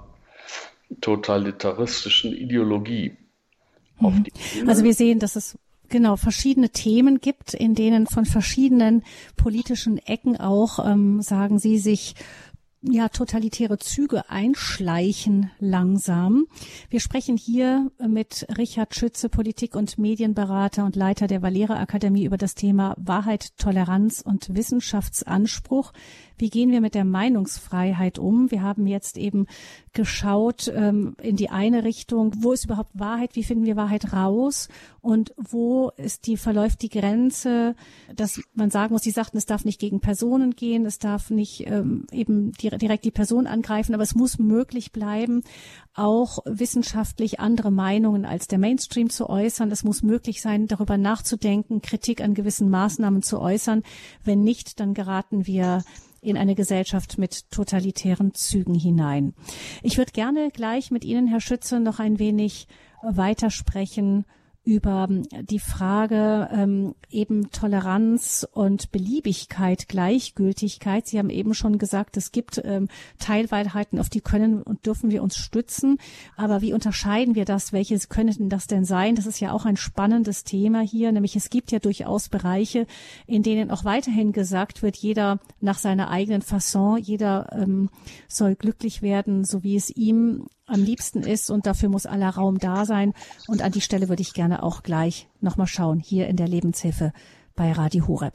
totalitaristischen Ideologie mhm. auf die Bühne. Also wir sehen, dass es genau verschiedene Themen gibt, in denen von verschiedenen politischen Ecken auch, ähm, sagen Sie, sich ja totalitäre Züge einschleichen langsam. Wir sprechen hier mit Richard Schütze, Politik- und Medienberater und Leiter der Valera Akademie über das Thema Wahrheit, Toleranz und Wissenschaftsanspruch. Wie gehen wir mit der Meinungsfreiheit um? Wir haben jetzt eben geschaut ähm, in die eine Richtung, wo ist überhaupt Wahrheit, wie finden wir Wahrheit raus und wo ist die, verläuft die Grenze, dass man sagen muss, Sie sagten, es darf nicht gegen Personen gehen, es darf nicht ähm, eben die, direkt die Person angreifen, aber es muss möglich bleiben, auch wissenschaftlich andere Meinungen als der Mainstream zu äußern. Es muss möglich sein, darüber nachzudenken, Kritik an gewissen Maßnahmen zu äußern. Wenn nicht, dann geraten wir in eine Gesellschaft mit totalitären Zügen hinein. Ich würde gerne gleich mit Ihnen, Herr Schütze, noch ein wenig weitersprechen über die Frage ähm, eben Toleranz und Beliebigkeit, Gleichgültigkeit. Sie haben eben schon gesagt, es gibt ähm, Teilwahrheiten, auf die können und dürfen wir uns stützen. Aber wie unterscheiden wir das? Welche können das denn sein? Das ist ja auch ein spannendes Thema hier. Nämlich es gibt ja durchaus Bereiche, in denen auch weiterhin gesagt wird, jeder nach seiner eigenen Fasson, jeder ähm, soll glücklich werden, so wie es ihm am liebsten ist und dafür muss aller Raum da sein. Und an die Stelle würde ich gerne auch gleich nochmal schauen, hier in der Lebenshilfe bei Radio Horeb.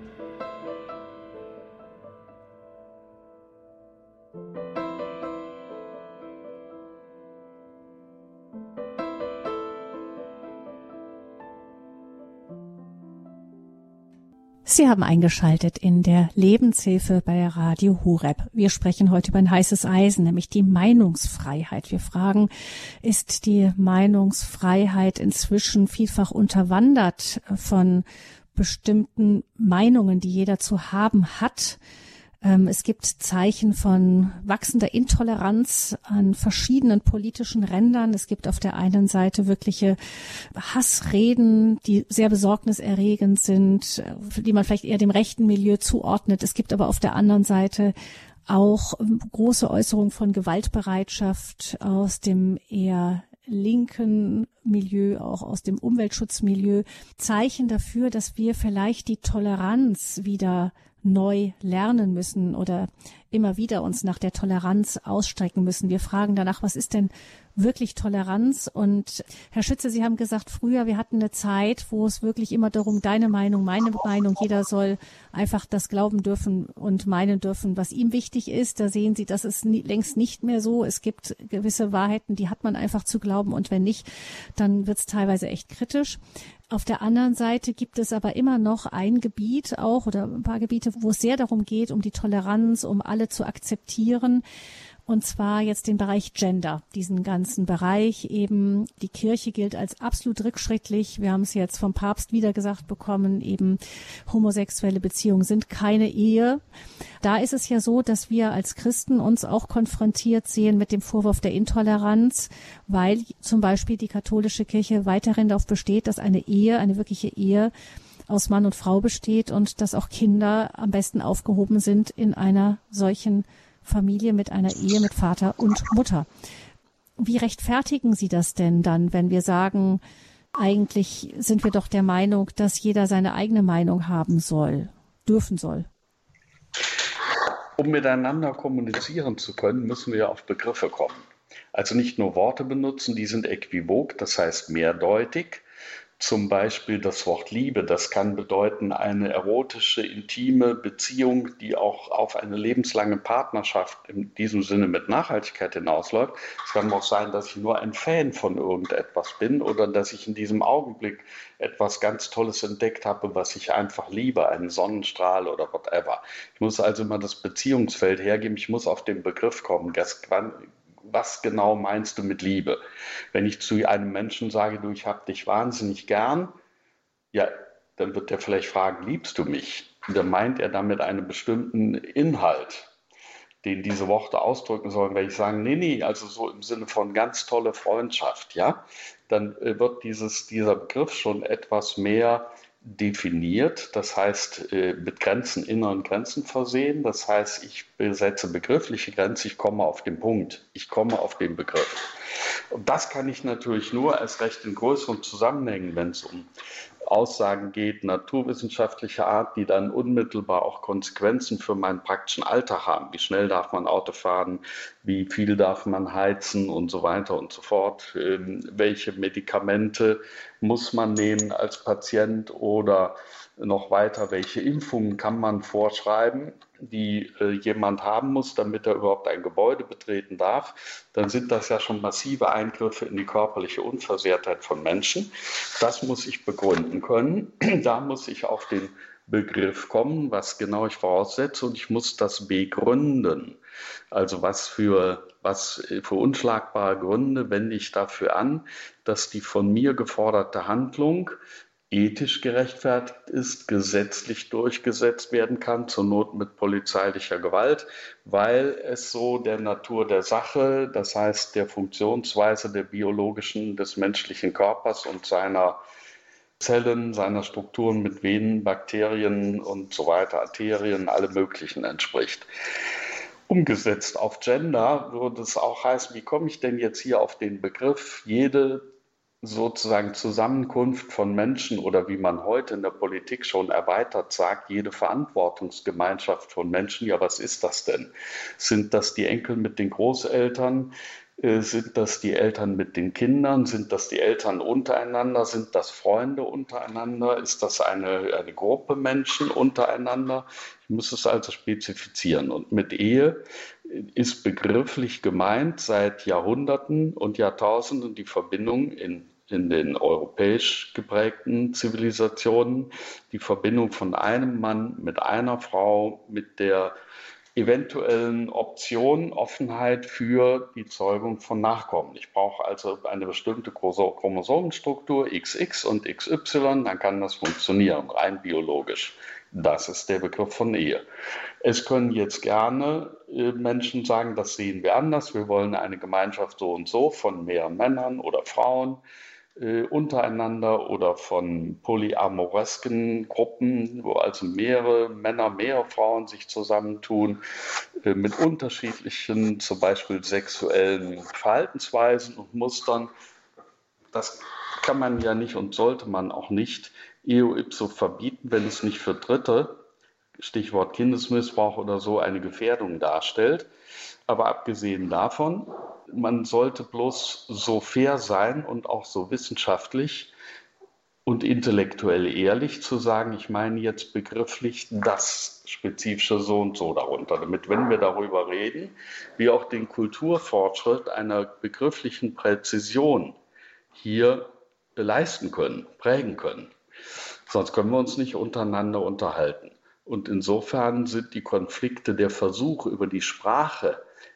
Sie haben eingeschaltet in der Lebenshilfe bei Radio Horeb. Wir sprechen heute über ein heißes Eisen, nämlich die Meinungsfreiheit. Wir fragen, ist die Meinungsfreiheit inzwischen vielfach unterwandert von bestimmten Meinungen, die jeder zu haben hat? Es gibt Zeichen von wachsender Intoleranz an verschiedenen politischen Rändern. Es gibt auf der einen Seite wirkliche Hassreden, die sehr besorgniserregend sind, die man vielleicht eher dem rechten Milieu zuordnet. Es gibt aber auf der anderen Seite auch große Äußerungen von Gewaltbereitschaft aus dem eher linken Milieu, auch aus dem Umweltschutzmilieu. Zeichen dafür, dass wir vielleicht die Toleranz wieder neu lernen müssen oder immer wieder uns nach der Toleranz ausstrecken müssen. Wir fragen danach, was ist denn wirklich Toleranz? Und Herr Schütze, Sie haben gesagt, früher, wir hatten eine Zeit, wo es wirklich immer darum, deine Meinung, meine Meinung, jeder soll einfach das glauben dürfen und meinen dürfen, was ihm wichtig ist. Da sehen Sie, das ist nie, längst nicht mehr so. Es gibt gewisse Wahrheiten, die hat man einfach zu glauben und wenn nicht, dann wird es teilweise echt kritisch. Auf der anderen Seite gibt es aber immer noch ein Gebiet auch oder ein paar Gebiete, wo es sehr darum geht, um die Toleranz, um alle zu akzeptieren. Und zwar jetzt den Bereich Gender, diesen ganzen Bereich eben. Die Kirche gilt als absolut rückschrittlich. Wir haben es jetzt vom Papst wieder gesagt bekommen, eben homosexuelle Beziehungen sind keine Ehe. Da ist es ja so, dass wir als Christen uns auch konfrontiert sehen mit dem Vorwurf der Intoleranz, weil zum Beispiel die katholische Kirche weiterhin darauf besteht, dass eine Ehe, eine wirkliche Ehe aus Mann und Frau besteht und dass auch Kinder am besten aufgehoben sind in einer solchen Familie mit einer Ehe mit Vater und Mutter. Wie rechtfertigen Sie das denn dann, wenn wir sagen, eigentlich sind wir doch der Meinung, dass jeder seine eigene Meinung haben soll, dürfen soll? Um miteinander kommunizieren zu können, müssen wir auf Begriffe kommen. Also nicht nur Worte benutzen, die sind äquivok, das heißt mehrdeutig. Zum Beispiel das Wort Liebe, das kann bedeuten eine erotische, intime Beziehung, die auch auf eine lebenslange Partnerschaft in diesem Sinne mit Nachhaltigkeit hinausläuft. Es kann auch sein, dass ich nur ein Fan von irgendetwas bin oder dass ich in diesem Augenblick etwas ganz Tolles entdeckt habe, was ich einfach liebe, einen Sonnenstrahl oder whatever. Ich muss also immer das Beziehungsfeld hergeben, ich muss auf den Begriff kommen. Das, was genau meinst du mit Liebe? Wenn ich zu einem Menschen sage, du, ich habe dich wahnsinnig gern, ja, dann wird er vielleicht fragen, liebst du mich? Und dann meint er damit einen bestimmten Inhalt, den diese Worte ausdrücken sollen. Wenn ich sage, nee, nee, also so im Sinne von ganz tolle Freundschaft, ja, dann wird dieses, dieser Begriff schon etwas mehr definiert, das heißt mit Grenzen, inneren Grenzen versehen. Das heißt, ich setze begriffliche Grenzen, ich komme auf den Punkt, ich komme auf den Begriff. Und das kann ich natürlich nur erst recht in größeren Zusammenhängen, wenn es um Aussagen geht, naturwissenschaftlicher Art, die dann unmittelbar auch Konsequenzen für meinen praktischen Alltag haben. Wie schnell darf man Auto fahren, wie viel darf man heizen und so weiter und so fort. Ähm, welche Medikamente muss man nehmen als Patient oder noch weiter, welche Impfungen kann man vorschreiben, die äh, jemand haben muss, damit er überhaupt ein Gebäude betreten darf, dann sind das ja schon massive Eingriffe in die körperliche Unversehrtheit von Menschen. Das muss ich begründen können. Da muss ich auf den Begriff kommen, was genau ich voraussetze, und ich muss das begründen. Also was für, was für unschlagbare Gründe wende ich dafür an, dass die von mir geforderte Handlung ethisch gerechtfertigt ist, gesetzlich durchgesetzt werden kann, zur Not mit polizeilicher Gewalt, weil es so der Natur der Sache, das heißt der Funktionsweise der biologischen, des menschlichen Körpers und seiner Zellen, seiner Strukturen mit Venen, Bakterien und so weiter, Arterien, alle möglichen entspricht. Umgesetzt auf Gender würde es auch heißen, wie komme ich denn jetzt hier auf den Begriff, jede sozusagen Zusammenkunft von Menschen oder wie man heute in der Politik schon erweitert sagt, jede Verantwortungsgemeinschaft von Menschen. Ja, was ist das denn? Sind das die Enkel mit den Großeltern? Äh, sind das die Eltern mit den Kindern? Sind das die Eltern untereinander? Sind das Freunde untereinander? Ist das eine, eine Gruppe Menschen untereinander? Ich muss es also spezifizieren. Und mit Ehe ist begrifflich gemeint seit Jahrhunderten und Jahrtausenden die Verbindung in, in den europäisch geprägten Zivilisationen, die Verbindung von einem Mann mit einer Frau, mit der eventuellen Option, Offenheit für die Zeugung von Nachkommen. Ich brauche also eine bestimmte Chromosomenstruktur X X und X Y, dann kann das funktionieren, rein biologisch. Das ist der Begriff von Ehe. Es können jetzt gerne äh, Menschen sagen, das sehen wir anders, wir wollen eine Gemeinschaft so und so von mehreren Männern oder Frauen äh, untereinander oder von polyamoresken Gruppen, wo also mehrere Männer, mehrere Frauen sich zusammentun, äh, mit unterschiedlichen, zum Beispiel sexuellen Verhaltensweisen und Mustern. Das kann man ja nicht und sollte man auch nicht eo ipso verbieten, wenn es nicht für Dritte, Stichwort Kindesmissbrauch oder so, eine Gefährdung darstellt. Aber abgesehen davon, man sollte bloß so fair sein und auch so wissenschaftlich und intellektuell ehrlich zu sagen, ich meine jetzt begrifflich das spezifische so und so darunter, damit, wenn wir darüber reden, wir auch den Kulturfortschritt einer begrifflichen Präzision hier leisten können, prägen können. Sonst können wir uns nicht untereinander unterhalten. Und insofern sind die Konflikte, der Versuch, über die Sprache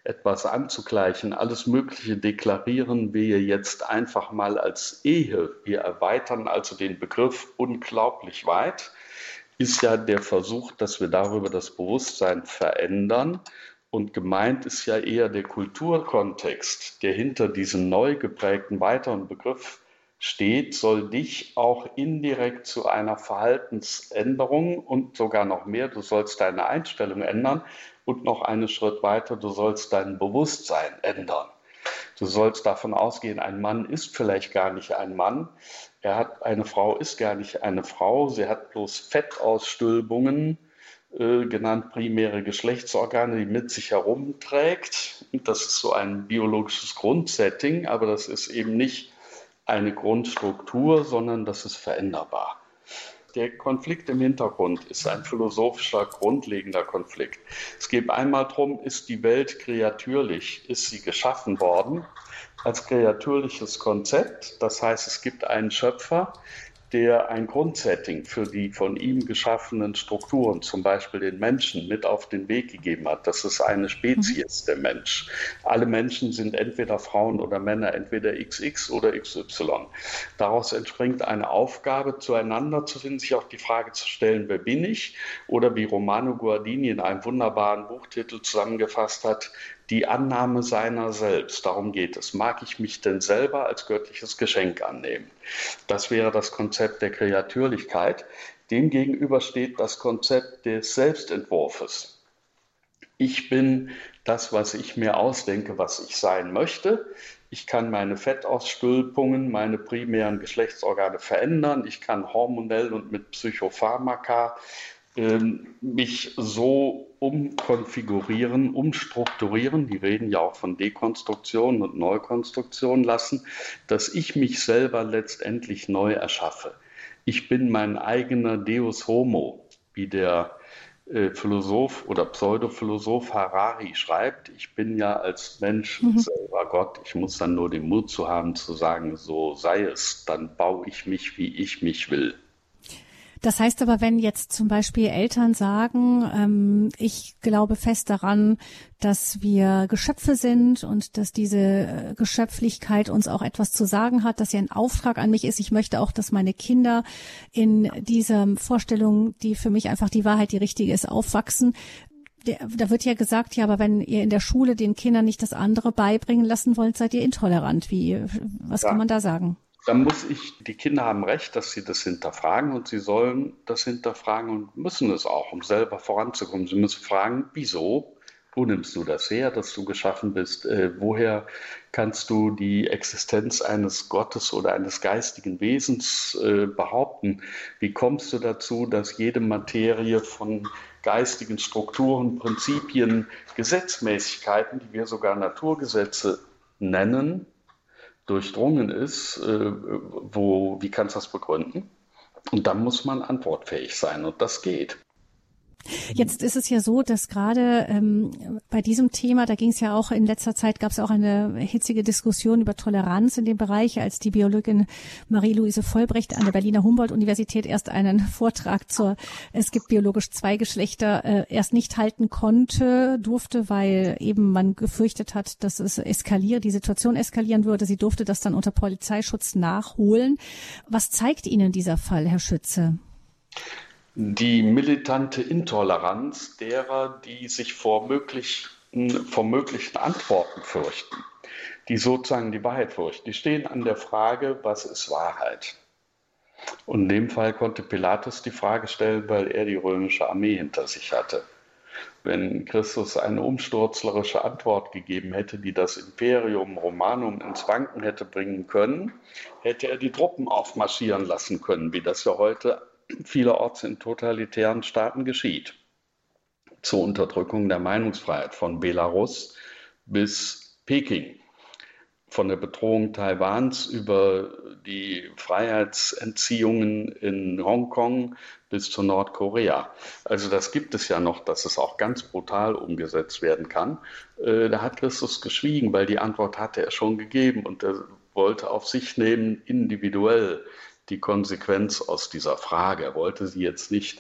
etwas anzugleichen. Alles Mögliche deklarieren wir jetzt einfach mal als Ehe. Wir erweitern also den Begriff unglaublich weit. Ist ja der Versuch, dass wir darüber das Bewusstsein verändern. Und gemeint ist ja eher der Kulturkontext, der hinter diesem neu geprägten weiteren Begriff steht, soll dich auch indirekt zu einer Verhaltensänderung und sogar noch mehr, du sollst deine Einstellung ändern und noch einen Schritt weiter, du sollst dein Bewusstsein ändern. Du sollst davon ausgehen, ein Mann ist vielleicht gar nicht ein Mann, er hat, eine Frau ist gar nicht eine Frau, sie hat bloß Fettausstülpungen, äh, genannt primäre Geschlechtsorgane, die mit sich herumträgt. Das ist so ein biologisches Grundsetting, aber das ist eben nicht eine Grundstruktur, sondern das ist veränderbar. Der Konflikt im Hintergrund ist ein philosophischer, grundlegender Konflikt. Es geht einmal darum, ist die Welt kreatürlich? Ist sie geschaffen worden als kreatürliches Konzept? Das heißt, es gibt einen Schöpfer, der ein Grundsetting für die von ihm geschaffenen Strukturen, zum Beispiel den Menschen, mit auf den Weg gegeben hat. Das ist eine Spezies, der Mensch. Alle Menschen sind entweder Frauen oder Männer, entweder X X oder X Y. Daraus entspringt eine Aufgabe, zueinander zu finden, sich auch die Frage zu stellen, wer bin ich? Oder wie Romano Guardini in einem wunderbaren Buchtitel zusammengefasst hat, die Annahme seiner selbst. Darum geht es. Mag ich mich denn selber als göttliches Geschenk annehmen? Das wäre das Konzept der Kreatürlichkeit. Demgegenüber steht das Konzept des Selbstentwurfes. Ich bin das, was ich mir ausdenke, was ich sein möchte. Ich kann meine Fettausstülpungen, meine primären Geschlechtsorgane verändern. Ich kann hormonell und mit Psychopharmaka mich so umkonfigurieren, umstrukturieren, die reden ja auch von Dekonstruktion und Neukonstruktion lassen, dass ich mich selber letztendlich neu erschaffe. Ich bin mein eigener Deus Homo, wie der äh, Philosoph oder Pseudophilosoph Harari schreibt. Ich bin ja als Mensch mhm. selber Gott. Ich muss dann nur den Mut zu haben, zu sagen, so sei es, dann baue ich mich, wie ich mich will. Das heißt aber, wenn jetzt zum Beispiel Eltern sagen, ähm, ich glaube fest daran, dass wir Geschöpfe sind und dass diese Geschöpflichkeit uns auch etwas zu sagen hat, dass ja ein Auftrag an mich ist. Ich möchte auch, dass meine Kinder in dieser Vorstellung, die für mich einfach die Wahrheit, die richtige ist, aufwachsen. Da wird ja gesagt, ja, aber wenn ihr in der Schule den Kindern nicht das andere beibringen lassen wollt, seid ihr intolerant. Wie, was ja. kann man da sagen? Dann muss ich, die Kinder haben recht, dass sie das hinterfragen und sie sollen das hinterfragen und müssen es auch, um selber voranzukommen. Sie müssen fragen, wieso, wo nimmst du das her, dass du geschaffen bist? Äh, woher kannst du die Existenz eines Gottes oder eines geistigen Wesens äh, behaupten? Wie kommst du dazu, dass jede Materie von geistigen Strukturen, Prinzipien, Gesetzmäßigkeiten, die wir sogar Naturgesetze nennen, durchdrungen ist, äh, wo, wie kannst du das begründen? Und dann muss man antwortfähig sein und das geht. Jetzt ist es ja so, dass gerade ähm, bei diesem Thema, da ging es ja auch in letzter Zeit, gab es auch eine hitzige Diskussion über Toleranz in dem Bereich, als die Biologin Marie-Louise Vollbrecht an der Berliner Humboldt-Universität erst einen Vortrag zur es gibt biologisch zwei Geschlechter äh, erst nicht halten konnte, durfte, weil eben man gefürchtet hat, dass es eskaliert, die Situation eskalieren würde. Sie durfte das dann unter Polizeischutz nachholen. Was zeigt Ihnen dieser Fall, Herr Schütze? Die militante Intoleranz derer, die sich vor möglichen, vor möglichen Antworten fürchten, die sozusagen die Wahrheit fürchten, die stehen an der Frage, was ist Wahrheit? Und in dem Fall konnte Pilatus die Frage stellen, weil er die römische Armee hinter sich hatte. Wenn Christus eine umsturzlerische Antwort gegeben hätte, die das Imperium Romanum ins Wanken hätte bringen können, hätte er die Truppen aufmarschieren lassen können, wie das ja heute vielerorts in totalitären Staaten geschieht. Zur Unterdrückung der Meinungsfreiheit von Belarus bis Peking, von der Bedrohung Taiwans über die Freiheitsentziehungen in Hongkong bis zu Nordkorea. Also das gibt es ja noch, dass es auch ganz brutal umgesetzt werden kann. Äh, da hat Christus geschwiegen, weil die Antwort hatte er schon gegeben und er wollte auf sich nehmen, individuell die Konsequenz aus dieser Frage. Er wollte sie jetzt nicht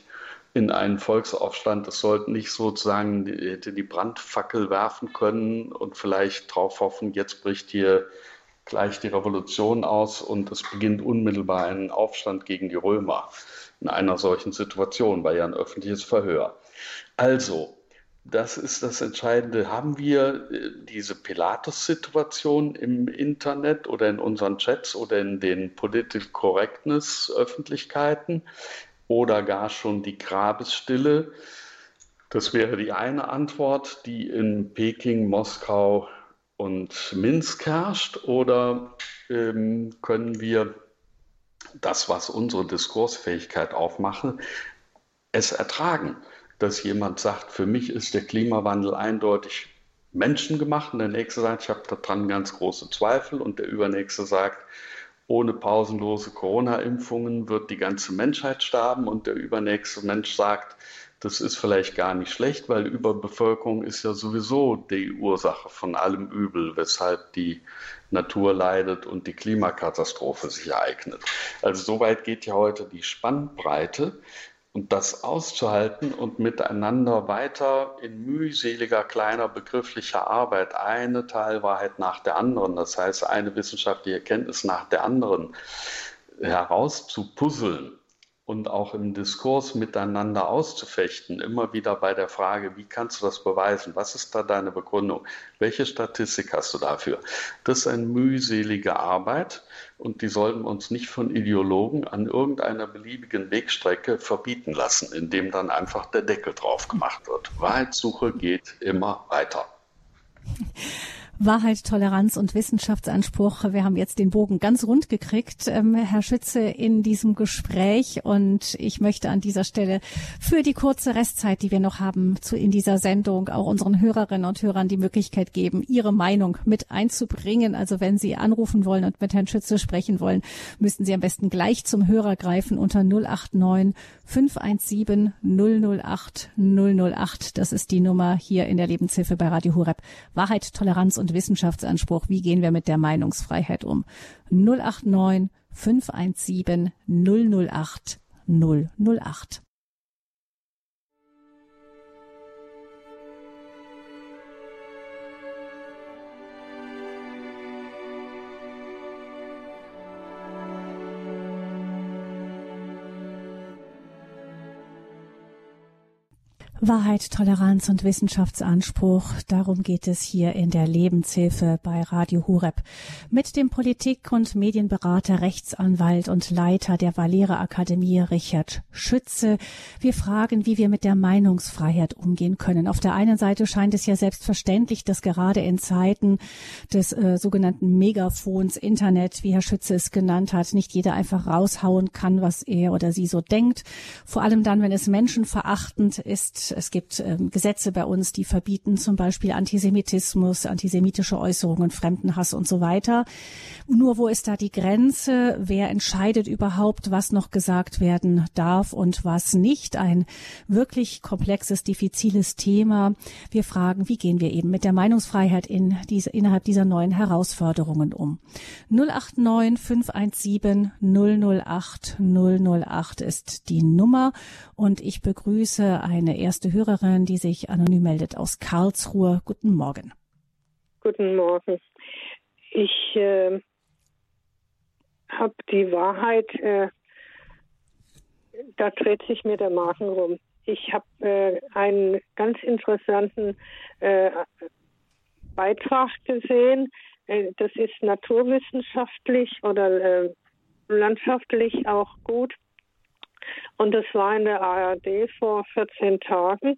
in einen Volksaufstand. Es sollten nicht sozusagen die, die Brandfackel werfen können und vielleicht darauf hoffen, jetzt bricht hier gleich die Revolution aus und es beginnt unmittelbar ein Aufstand gegen die Römer in einer solchen Situation, war ja ein öffentliches Verhör. Also, das ist das Entscheidende. Haben wir diese Pilatus-Situation im Internet oder in unseren Chats oder in den Political Correctness-Öffentlichkeiten oder gar schon die Grabesstille? Das wäre die eine Antwort, die in Peking, Moskau und Minsk herrscht. Oder ähm, können wir das, was unsere Diskursfähigkeit aufmacht, es ertragen, dass jemand sagt, für mich ist der Klimawandel eindeutig menschengemacht und der nächste sagt, ich habe daran ganz große Zweifel und der übernächste sagt, ohne pausenlose Corona-Impfungen wird die ganze Menschheit sterben und der übernächste Mensch sagt, das ist vielleicht gar nicht schlecht, weil Überbevölkerung ist ja sowieso die Ursache von allem Übel, weshalb die Natur leidet und die Klimakatastrophe sich ereignet. Also soweit geht ja heute die Spannbreite. Und das auszuhalten und miteinander weiter in mühseliger, kleiner begrifflicher Arbeit eine Teilwahrheit nach der anderen, das heißt eine wissenschaftliche Erkenntnis nach der anderen, herauszupuzzeln und auch im Diskurs miteinander auszufechten, immer wieder bei der Frage, wie kannst du das beweisen? Was ist da deine Begründung? Welche Statistik hast du dafür? Das ist eine mühselige Arbeit und die sollten uns nicht von Ideologen an irgendeiner beliebigen Wegstrecke verbieten lassen, indem dann einfach der Deckel drauf gemacht wird. Wahrheitssuche geht immer weiter. Wahrheit, Toleranz und Wissenschaftsanspruch. Wir haben jetzt den Bogen ganz rund gekriegt, ähm, Herr Schütze, in diesem Gespräch. Und ich möchte an dieser Stelle für die kurze Restzeit, die wir noch haben, zu in dieser Sendung auch unseren Hörerinnen und Hörern die Möglichkeit geben, ihre Meinung mit einzubringen. Also wenn Sie anrufen wollen und mit Herrn Schütze sprechen wollen, müssen Sie am besten gleich zum Hörer greifen unter null acht neun fünf eins sieben null null acht null null acht. Das ist die Nummer hier in der Lebenshilfe bei Radio Horeb. Wahrheit, Toleranz und Wissenschaftsanspruch. Wie gehen wir mit der Meinungsfreiheit um? null acht neun fünf eins sieben null null acht null null acht. Wahrheit, Toleranz und Wissenschaftsanspruch. Darum geht es hier in der Lebenshilfe bei Radio Horeb. Mit dem Politik- und Medienberater, Rechtsanwalt und Leiter der Valera Akademie, Richard Schütze. Wir fragen, wie wir mit der Meinungsfreiheit umgehen können. Auf der einen Seite scheint es ja selbstverständlich, dass gerade in Zeiten des äh, sogenannten Megafons Internet, wie Herr Schütze es genannt hat, nicht jeder einfach raushauen kann, was er oder sie so denkt. Vor allem dann, wenn es menschenverachtend ist. Es gibt ähm, Gesetze bei uns, die verbieten zum Beispiel Antisemitismus, antisemitische Äußerungen, Fremdenhass und so weiter. Nur wo ist da die Grenze? Wer entscheidet überhaupt, was noch gesagt werden darf und was nicht? Ein wirklich komplexes, diffiziles Thema. Wir fragen, wie gehen wir eben mit der Meinungsfreiheit in diese, innerhalb dieser neuen Herausforderungen um? null acht neun fünf eins sieben null null acht null null acht ist die Nummer und ich begrüße eine erste Hörerin, die sich anonym meldet aus Karlsruhe. Guten Morgen. Guten Morgen. Ich äh, habe die Wahrheit, äh, da dreht sich mir der Magen rum. Ich habe äh, einen ganz interessanten äh, Beitrag gesehen. Äh, das ist naturwissenschaftlich oder äh, landschaftlich auch gut. Und das war in der A R D vor vierzehn Tagen.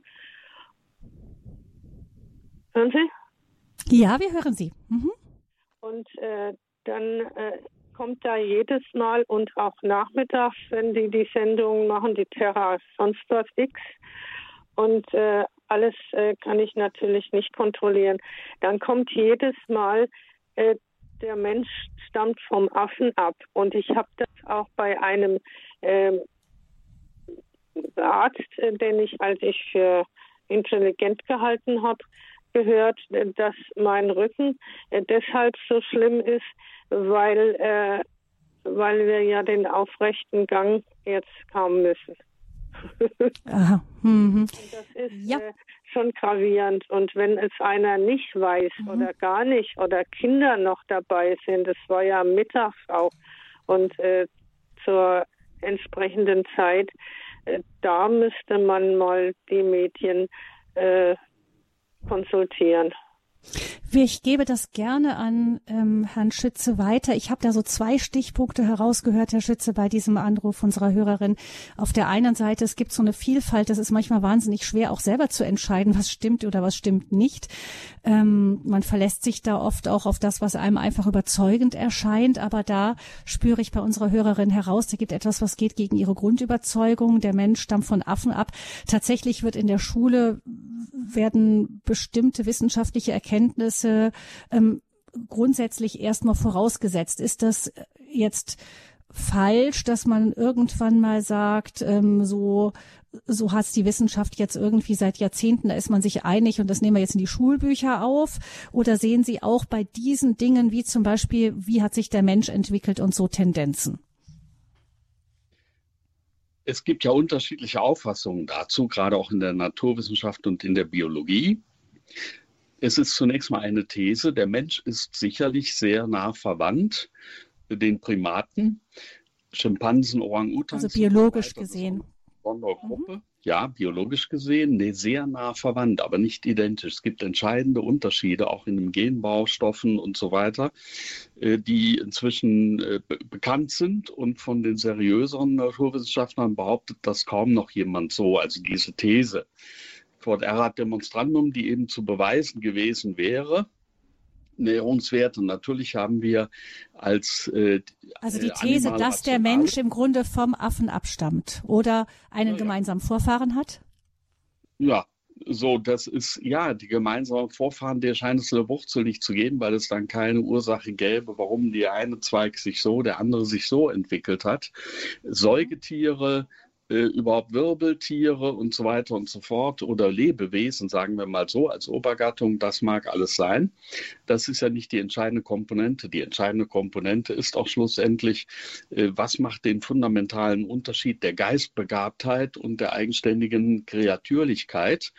Hören Sie? Ja, wir hören Sie. Mhm. Und äh, dann äh, kommt da jedes Mal und auch nachmittags, wenn die die Sendungen machen, die Terra sonst was X. Und äh, alles äh, kann ich natürlich nicht kontrollieren. Dann kommt jedes Mal, äh, der Mensch stammt vom Affen ab. Und ich habe das auch bei einem äh, Arzt, den ich, als ich für intelligent gehalten habe, gehört, dass mein Rücken deshalb so schlimm ist, weil, äh, weil wir ja den aufrechten Gang jetzt kaum müssen. Aha. Mhm. Das ist ja. äh, schon gravierend. Und wenn es einer nicht weiß mhm. oder gar nicht oder Kinder noch dabei sind, das war ja mittags auch und äh, zur entsprechenden Zeit, äh, da müsste man mal die Medien äh, konsultieren. Ich gebe das gerne an ähm, Herrn Schütze weiter. Ich habe da so zwei Stichpunkte herausgehört, Herr Schütze, bei diesem Anruf unserer Hörerin. Auf der einen Seite, es gibt so eine Vielfalt, das ist manchmal wahnsinnig schwer, auch selber zu entscheiden, was stimmt oder was stimmt nicht. Ähm, man verlässt sich da oft auch auf das, was einem einfach überzeugend erscheint. Aber da spüre ich bei unserer Hörerin heraus, da gibt etwas, was geht gegen ihre Grundüberzeugung. Der Mensch stammt von Affen ab. Tatsächlich wird in der Schule, werden bestimmte wissenschaftliche Erkenntnisse ähm, grundsätzlich erstmal vorausgesetzt. Ist das jetzt falsch, dass man irgendwann mal sagt, ähm, so so hat es die Wissenschaft jetzt irgendwie seit Jahrzehnten, da ist man sich einig und das nehmen wir jetzt in die Schulbücher auf? Oder sehen Sie auch bei diesen Dingen, wie zum Beispiel, wie hat sich der Mensch entwickelt und so Tendenzen? Es gibt ja unterschiedliche Auffassungen dazu, gerade auch in der Naturwissenschaft und in der Biologie. Es ist zunächst mal eine These, der Mensch ist sicherlich sehr nah verwandt mit den Primaten, Schimpansen, Orang-Utans. Also biologisch gesehen. Gruppe. Ja, biologisch gesehen, nee, sehr nah verwandt, aber nicht identisch. Es gibt entscheidende Unterschiede, auch in den Genbaustoffen und so weiter, die inzwischen be- bekannt sind. Und von den seriöseren Naturwissenschaftlern behauptet das kaum noch jemand so, also diese These. Quod erat demonstrandum, die eben zu beweisen gewesen wäre. Näherungswerte. Natürlich haben wir als äh, Also die These, dass der Mensch im Grunde vom Affen abstammt oder einen ja, gemeinsamen ja. Vorfahren hat? Ja, so, das ist, ja, die gemeinsamen Vorfahren, der scheint es in der Wurzel nicht zu geben, weil es dann keine Ursache gäbe, warum der eine Zweig sich so, der andere sich so entwickelt hat. Säugetiere, Äh, überhaupt Wirbeltiere und so weiter und so fort oder Lebewesen, sagen wir mal so, als Obergattung, das mag alles sein. Das ist ja nicht die entscheidende Komponente. Die entscheidende Komponente ist auch schlussendlich, äh, was macht den fundamentalen Unterschied der Geistbegabtheit und der eigenständigen Kreatürlichkeit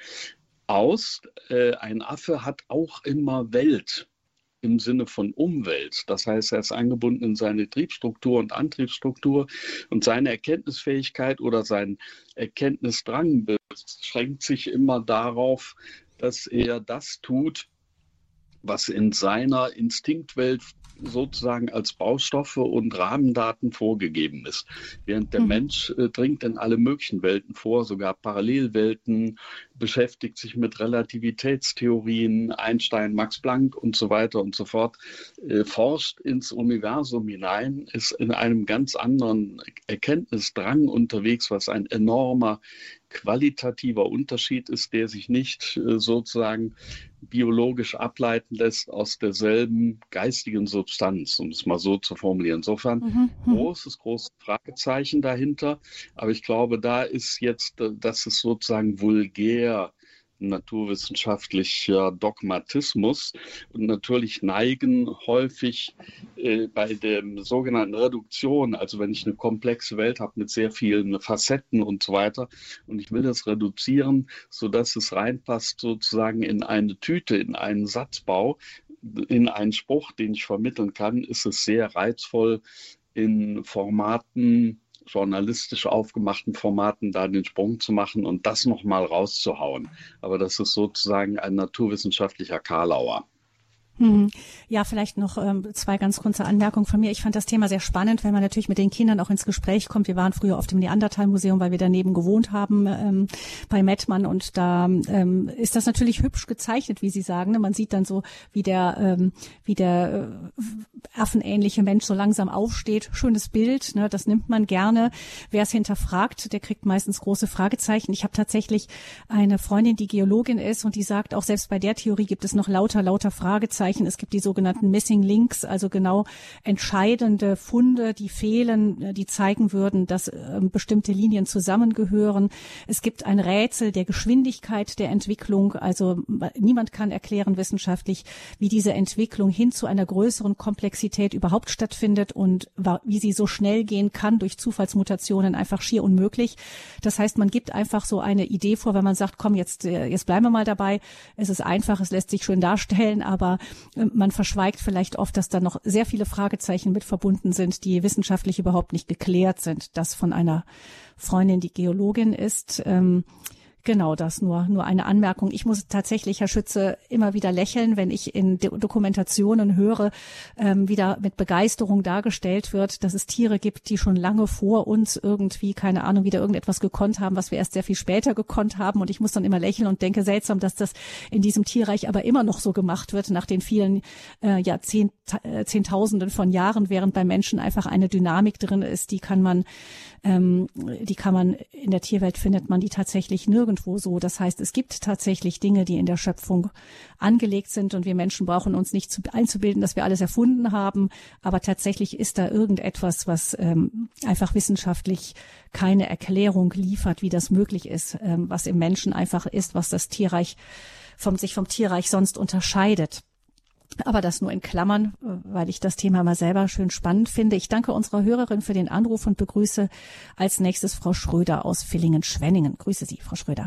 aus? Äh, ein Affe hat auch immer Welt. Im Sinne von Umwelt. Das heißt, er ist eingebunden in seine Triebstruktur und Antriebsstruktur und seine Erkenntnisfähigkeit oder sein Erkenntnisdrang beschränkt sich immer darauf, dass er das tut, was in seiner Instinktwelt sozusagen als Baustoffe und Rahmendaten vorgegeben ist. Während der mhm. Mensch äh, dringt in alle möglichen Welten vor, sogar Parallelwelten, beschäftigt sich mit Relativitätstheorien, Einstein, Max Planck und so weiter und so fort, äh, forscht ins Universum hinein, ist in einem ganz anderen Erkenntnisdrang unterwegs, was ein enormer qualitativer Unterschied ist, der sich nicht äh, sozusagen biologisch ableiten lässt aus derselben geistigen Substanz, um es mal so zu formulieren. Insofern mhm. großes, großes Fragezeichen dahinter. Aber ich glaube, da ist jetzt, das ist sozusagen vulgär naturwissenschaftlicher Dogmatismus. Und natürlich neigen häufig äh, bei der sogenannten Reduktion, also wenn ich eine komplexe Welt habe mit sehr vielen Facetten und so weiter und ich will das reduzieren, sodass es reinpasst sozusagen in eine Tüte, in einen Satzbau, in einen Spruch, den ich vermitteln kann, ist es sehr reizvoll, in Formaten, journalistisch aufgemachten Formaten da den Sprung zu machen und das nochmal rauszuhauen. Aber das ist sozusagen ein naturwissenschaftlicher Karlauer. Ja, vielleicht noch ähm, zwei ganz kurze Anmerkungen von mir. Ich fand das Thema sehr spannend, wenn man natürlich mit den Kindern auch ins Gespräch kommt. Wir waren früher oft im Neandertal-Museum, weil wir daneben gewohnt haben ähm, bei Mettmann und da ähm, ist das natürlich hübsch gezeichnet, wie Sie sagen. Ne? Man sieht dann so, wie der ähm, wie der äh, affenähnliche Mensch so langsam aufsteht. Schönes Bild, ne? Das nimmt man gerne. Wer es hinterfragt, der kriegt meistens große Fragezeichen. Ich habe tatsächlich eine Freundin, die Geologin ist und die sagt, auch selbst bei der Theorie gibt es noch lauter, lauter Fragezeichen. Fragezeichen. Es gibt die sogenannten Missing Links, also genau entscheidende Funde, die fehlen, die zeigen würden, dass äh, bestimmte Linien zusammengehören. Es gibt ein Rätsel der Geschwindigkeit der Entwicklung. Also niemand kann erklären wissenschaftlich, wie diese Entwicklung hin zu einer größeren Komplexität überhaupt stattfindet und wie sie so schnell gehen kann durch Zufallsmutationen, einfach schier unmöglich. Das heißt, man gibt einfach so eine Idee vor, wenn man sagt, komm, jetzt, jetzt bleiben wir mal dabei. Es ist einfach, es lässt sich schön darstellen, aber man verschweigt vielleicht oft, dass da noch sehr viele Fragezeichen mit verbunden sind, die wissenschaftlich überhaupt nicht geklärt sind. Das von einer Freundin, die Geologin ist. Ähm, Genau, das nur nur eine Anmerkung. Ich muss tatsächlich, Herr Schütze, immer wieder lächeln, wenn ich in Do- Dokumentationen höre, ähm, wieder mit Begeisterung dargestellt wird, dass es Tiere gibt, die schon lange vor uns irgendwie, keine Ahnung, wieder irgendetwas gekonnt haben, was wir erst sehr viel später gekonnt haben. Und ich muss dann immer lächeln und denke, seltsam, dass das in diesem Tierreich aber immer noch so gemacht wird, nach den vielen äh, Jahrzehnt, äh, Zehntausenden von Jahren, während bei Menschen einfach eine Dynamik drin ist, die kann man ähm, die kann man in der Tierwelt findet man die tatsächlich nirgendwo so. Das heißt, es gibt tatsächlich Dinge, die in der Schöpfung angelegt sind und wir Menschen brauchen uns nicht zu, einzubilden, dass wir alles erfunden haben. Aber tatsächlich ist da irgendetwas, was ähm, einfach wissenschaftlich keine Erklärung liefert, wie das möglich ist, ähm, was im Menschen einfach ist, was das Tierreich vom, sich vom Tierreich sonst unterscheidet. Aber das nur in Klammern, weil ich das Thema mal selber schön spannend finde. Ich danke unserer Hörerin für den Anruf und begrüße als nächstes Frau Schröder aus Villingen-Schwenningen. Grüße Sie, Frau Schröder.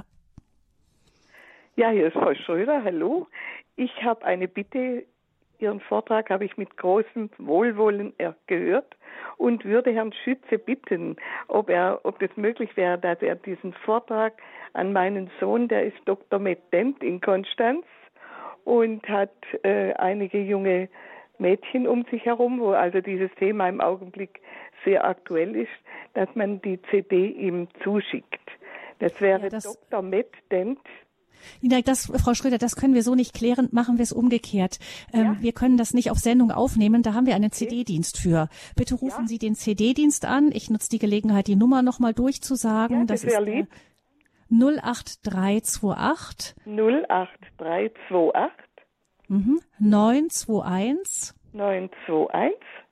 Ja, hier ist Frau Schröder. Hallo. Ich habe eine Bitte. Ihren Vortrag habe ich mit großem Wohlwollen gehört und würde Herrn Schütze bitten, ob er, ob das möglich wäre, dass er diesen Vortrag an meinen Sohn, der ist Doktor med Dent in Konstanz, und hat äh, einige junge Mädchen um sich herum, wo also dieses Thema im Augenblick sehr aktuell ist, dass man die C D ihm zuschickt. Das wäre ja, das Doktor med Dent. Das, Frau Schröder, das können wir so nicht klären, machen wir es umgekehrt. Ähm, ja. Wir können das nicht auf Sendung aufnehmen, da haben wir einen C D-Dienst für. Bitte rufen ja. Sie den C D-Dienst an. Ich nutze die Gelegenheit, die Nummer nochmal durchzusagen. Ja, das, das wäre lieb. null acht drei zwei acht null acht drei zwei acht mhm. neun zwei eins neun zwei eins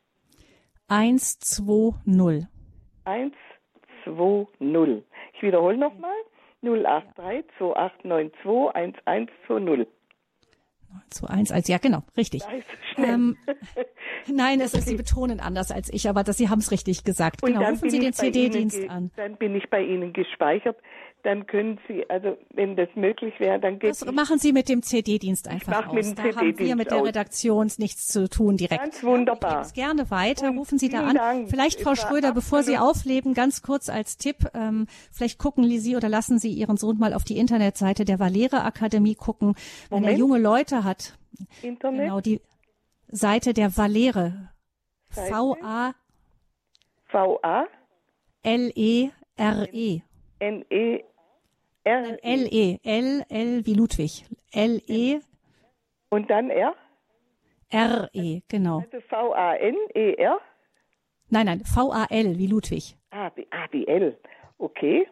eins zwei null eins zwei null. Ich wiederhole nochmal. null acht drei zwei acht neun zwei eins eins zwei null. neun zwei eins eins, ja genau, richtig. Ähm, nein, es ist, Sie betonen anders als ich, aber das, Sie haben es richtig gesagt. Und genau, rufen Sie den C D-Dienst an. Dann bin ich bei Ihnen gespeichert. Dann können Sie, also wenn das möglich wäre, dann geht Das machen Sie mit dem C D-Dienst einfach aus. Da haben wir mit der Redaktion nichts zu tun direkt. Ganz wunderbar. Ich gebe es gerne weiter. Und rufen Sie da an. Dank. Vielleicht, Frau Schröder, bevor Sie auflegen, ganz kurz als Tipp, ähm, vielleicht gucken Sie oder lassen Sie Ihren Sohn mal auf die Internetseite der Valere Akademie gucken. Wenn Moment. er junge Leute hat. Internet? Genau, die Seite der Valere. V A V A L E R E N E R L E L L wie Ludwig. L E Und dann R? R E, genau. Also V A N E R? Nein, nein, V A L wie Ludwig. Ah, wie, ah, wie L. Okay.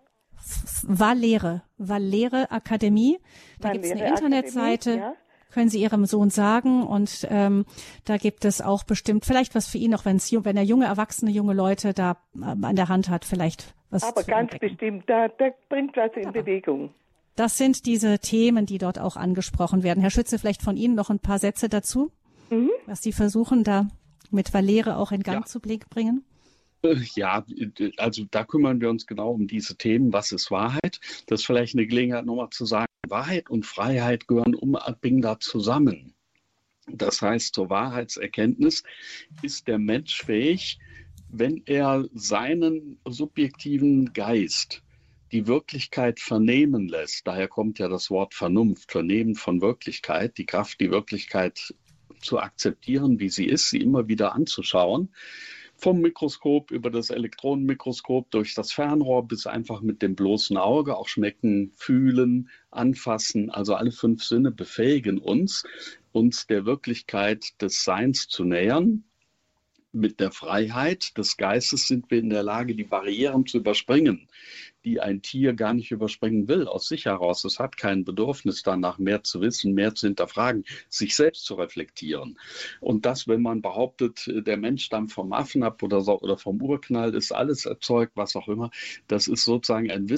Valere, Valere Akademie. Da gibt es eine Internetseite. Ja. Können Sie Ihrem Sohn sagen, und ähm, da gibt es auch bestimmt vielleicht was für ihn, auch wenn's, wenn er junge Erwachsene, junge Leute da äh, an der Hand hat, vielleicht was Aber zu ganz entdecken. bestimmt, da, da bringt was in Ja. Bewegung. Das sind diese Themen, die dort auch angesprochen werden. Herr Schütze, vielleicht von Ihnen noch ein paar Sätze dazu, mhm. was Sie versuchen, da mit Valere auch in Gang ja. zu bringen. Ja, also da kümmern wir uns genau um diese Themen. Was ist Wahrheit? Das ist vielleicht eine Gelegenheit, nochmal zu sagen, Wahrheit und Freiheit gehören unabdingbar zusammen. Das heißt, zur Wahrheitserkenntnis ist der Mensch fähig, wenn er seinen subjektiven Geist die Wirklichkeit vernehmen lässt. Daher kommt ja das Wort Vernunft, Vernehmen von Wirklichkeit, die Kraft, die Wirklichkeit zu akzeptieren, wie sie ist, sie immer wieder anzuschauen. Vom Mikroskop über das Elektronenmikroskop, durch das Fernrohr bis einfach mit dem bloßen Auge, auch schmecken, fühlen, anfassen. Also alle fünf Sinne befähigen uns, uns der Wirklichkeit des Seins zu nähern. Mit der Freiheit des Geistes sind wir in der Lage, die Barrieren zu überspringen, die ein Tier gar nicht überspringen will, aus sich heraus. Es hat kein Bedürfnis danach, mehr zu wissen, mehr zu hinterfragen, sich selbst zu reflektieren. Und das, wenn man behauptet, der Mensch stammt vom Affen ab oder, so, oder vom Urknall, ist alles erzeugt, was auch immer, das ist sozusagen ein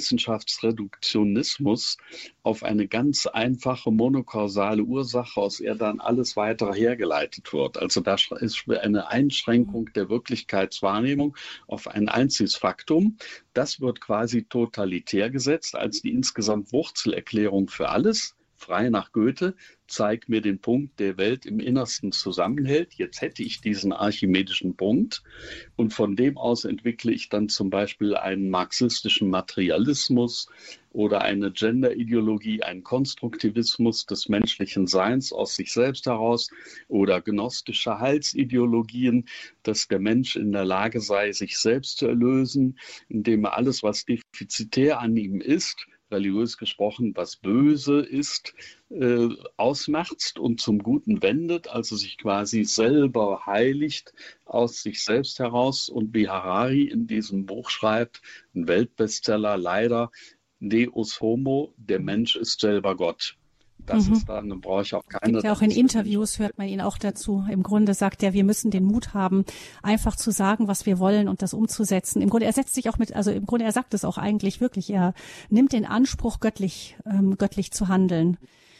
Wissenschaftsreduktionismus auf eine ganz einfache monokausale Ursache, aus der dann alles weitere hergeleitet wird. Also da ist eine Einschränkung der Wirklichkeitswahrnehmung auf ein einziges Faktum. Das wird quasi totalitär gesetzt als die insgesamt Wurzelerklärung für alles. Frei nach Goethe, zeig mir den Punkt, der Welt im Innersten zusammenhält. Jetzt hätte ich diesen archimedischen Punkt und von dem aus entwickle ich dann zum Beispiel einen marxistischen Materialismus oder eine Genderideologie, einen Konstruktivismus des menschlichen Seins aus sich selbst heraus oder gnostische Heilsideologien, dass der Mensch in der Lage sei, sich selbst zu erlösen, indem er alles, was defizitär an ihm ist, religiös gesprochen, was böse ist, äh, ausmerzt und zum Guten wendet, also sich quasi selber heiligt aus sich selbst heraus. Und wie Harari in diesem Buch schreibt, ein Weltbestseller leider, Deus Homo, der Mensch ist selber Gott. Das mhm. ist dann, dann brauche ich auch keine... Ja, auch in Interviews hört man ihn auch dazu. Im Grunde sagt er, wir müssen den Mut haben, einfach zu sagen, was wir wollen und das umzusetzen. Im Grunde, er setzt sich auch mit, also im Grunde, er sagt es auch eigentlich wirklich, er nimmt den Anspruch, göttlich, ähm, göttlich zu handeln.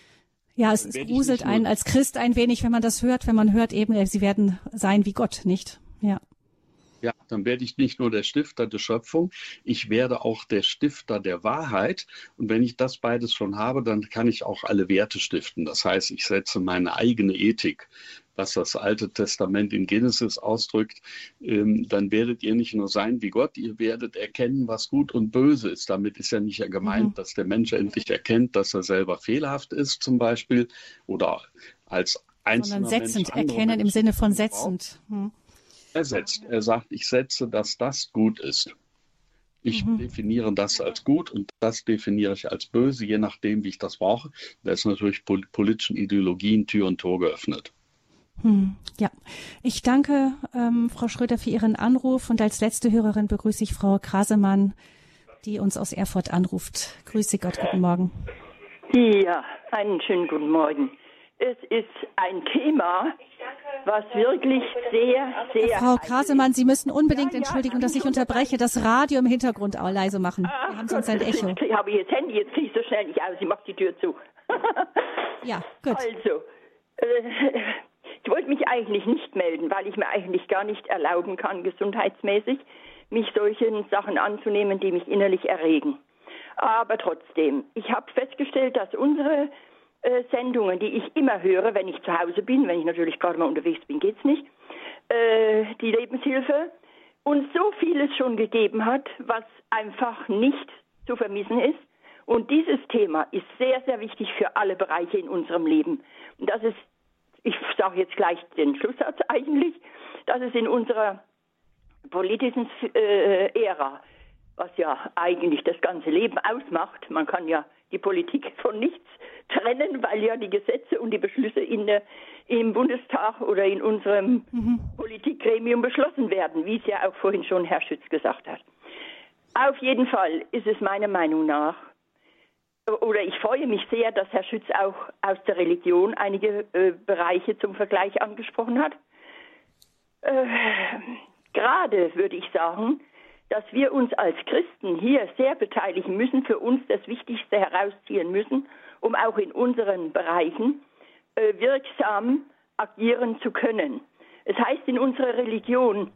Ja, es, es gruselt einen als Christ ein wenig, wenn man das hört, wenn man hört eben, sie werden sein wie Gott, nicht? Ja. Ja, dann werde ich nicht nur der Stifter der Schöpfung, ich werde auch der Stifter der Wahrheit. Und wenn ich das beides schon habe, dann kann ich auch alle Werte stiften. Das heißt, ich setze meine eigene Ethik, was das Alte Testament in Genesis ausdrückt. Ähm, dann werdet ihr nicht nur sein wie Gott, ihr werdet erkennen, was gut und böse ist. Damit ist ja nicht gemeint, mhm. dass der Mensch endlich erkennt, dass er selber fehlerhaft ist zum Beispiel oder als einzelner Sondern setzend, Mensch erkennen im Sinne von setzend. Hm. Er setzt. Er sagt, ich setze, dass das gut ist. Ich mhm. definiere das als gut und das definiere ich als böse, je nachdem, wie ich das brauche. Da ist natürlich pol- politischen Ideologien Tür und Tor geöffnet. Hm, ja, ich danke ähm, Frau Schröder für Ihren Anruf und als letzte Hörerin begrüße ich Frau Krasemann, die uns aus Erfurt anruft. Grüße Gott, guten Morgen. Ja, einen schönen guten Morgen. Es ist ein Thema, was wirklich sehr, sehr... Frau Krasemann, Sie müssen unbedingt, ja, ja, entschuldigen, dass ich unterbreche, das Radio im Hintergrund auch leise machen. Ach, Wir haben sonst ein Echo. Ich habe jetzt Handy, jetzt kriege ich so schnell nicht aus, ich mache die Tür zu. Ja, gut. Also, äh, ich wollte mich eigentlich nicht melden, weil ich mir eigentlich gar nicht erlauben kann, gesundheitsmäßig, mich solchen Sachen anzunehmen, die mich innerlich erregen. Aber trotzdem, ich habe festgestellt, dass unsere Äh, Sendungen, die ich immer höre, wenn ich zu Hause bin, wenn ich natürlich gerade mal unterwegs bin, geht's nicht, äh, die Lebenshilfe, uns so vieles schon gegeben hat, was einfach nicht zu vermissen ist. Und dieses Thema ist sehr, sehr wichtig für alle Bereiche in unserem Leben. Und das ist, ich sage jetzt gleich den Schlusssatz eigentlich, dass es in unserer politischen äh, Ära, was ja eigentlich das ganze Leben ausmacht, man kann ja die Politik von nichts trennen, weil ja die Gesetze und die Beschlüsse in der, im Bundestag oder in unserem mhm. Politikgremium beschlossen werden, wie es ja auch vorhin schon Herr Schütz gesagt hat. Auf jeden Fall ist es meiner Meinung nach, oder ich freue mich sehr, dass Herr Schütz auch aus der Religion einige äh, Bereiche zum Vergleich angesprochen hat. Äh, gerade würde ich sagen, dass wir uns als Christen hier sehr beteiligen müssen, für uns das Wichtigste herausziehen müssen, um auch in unseren Bereichen äh, wirksam agieren zu können. Es heißt in unserer Religion,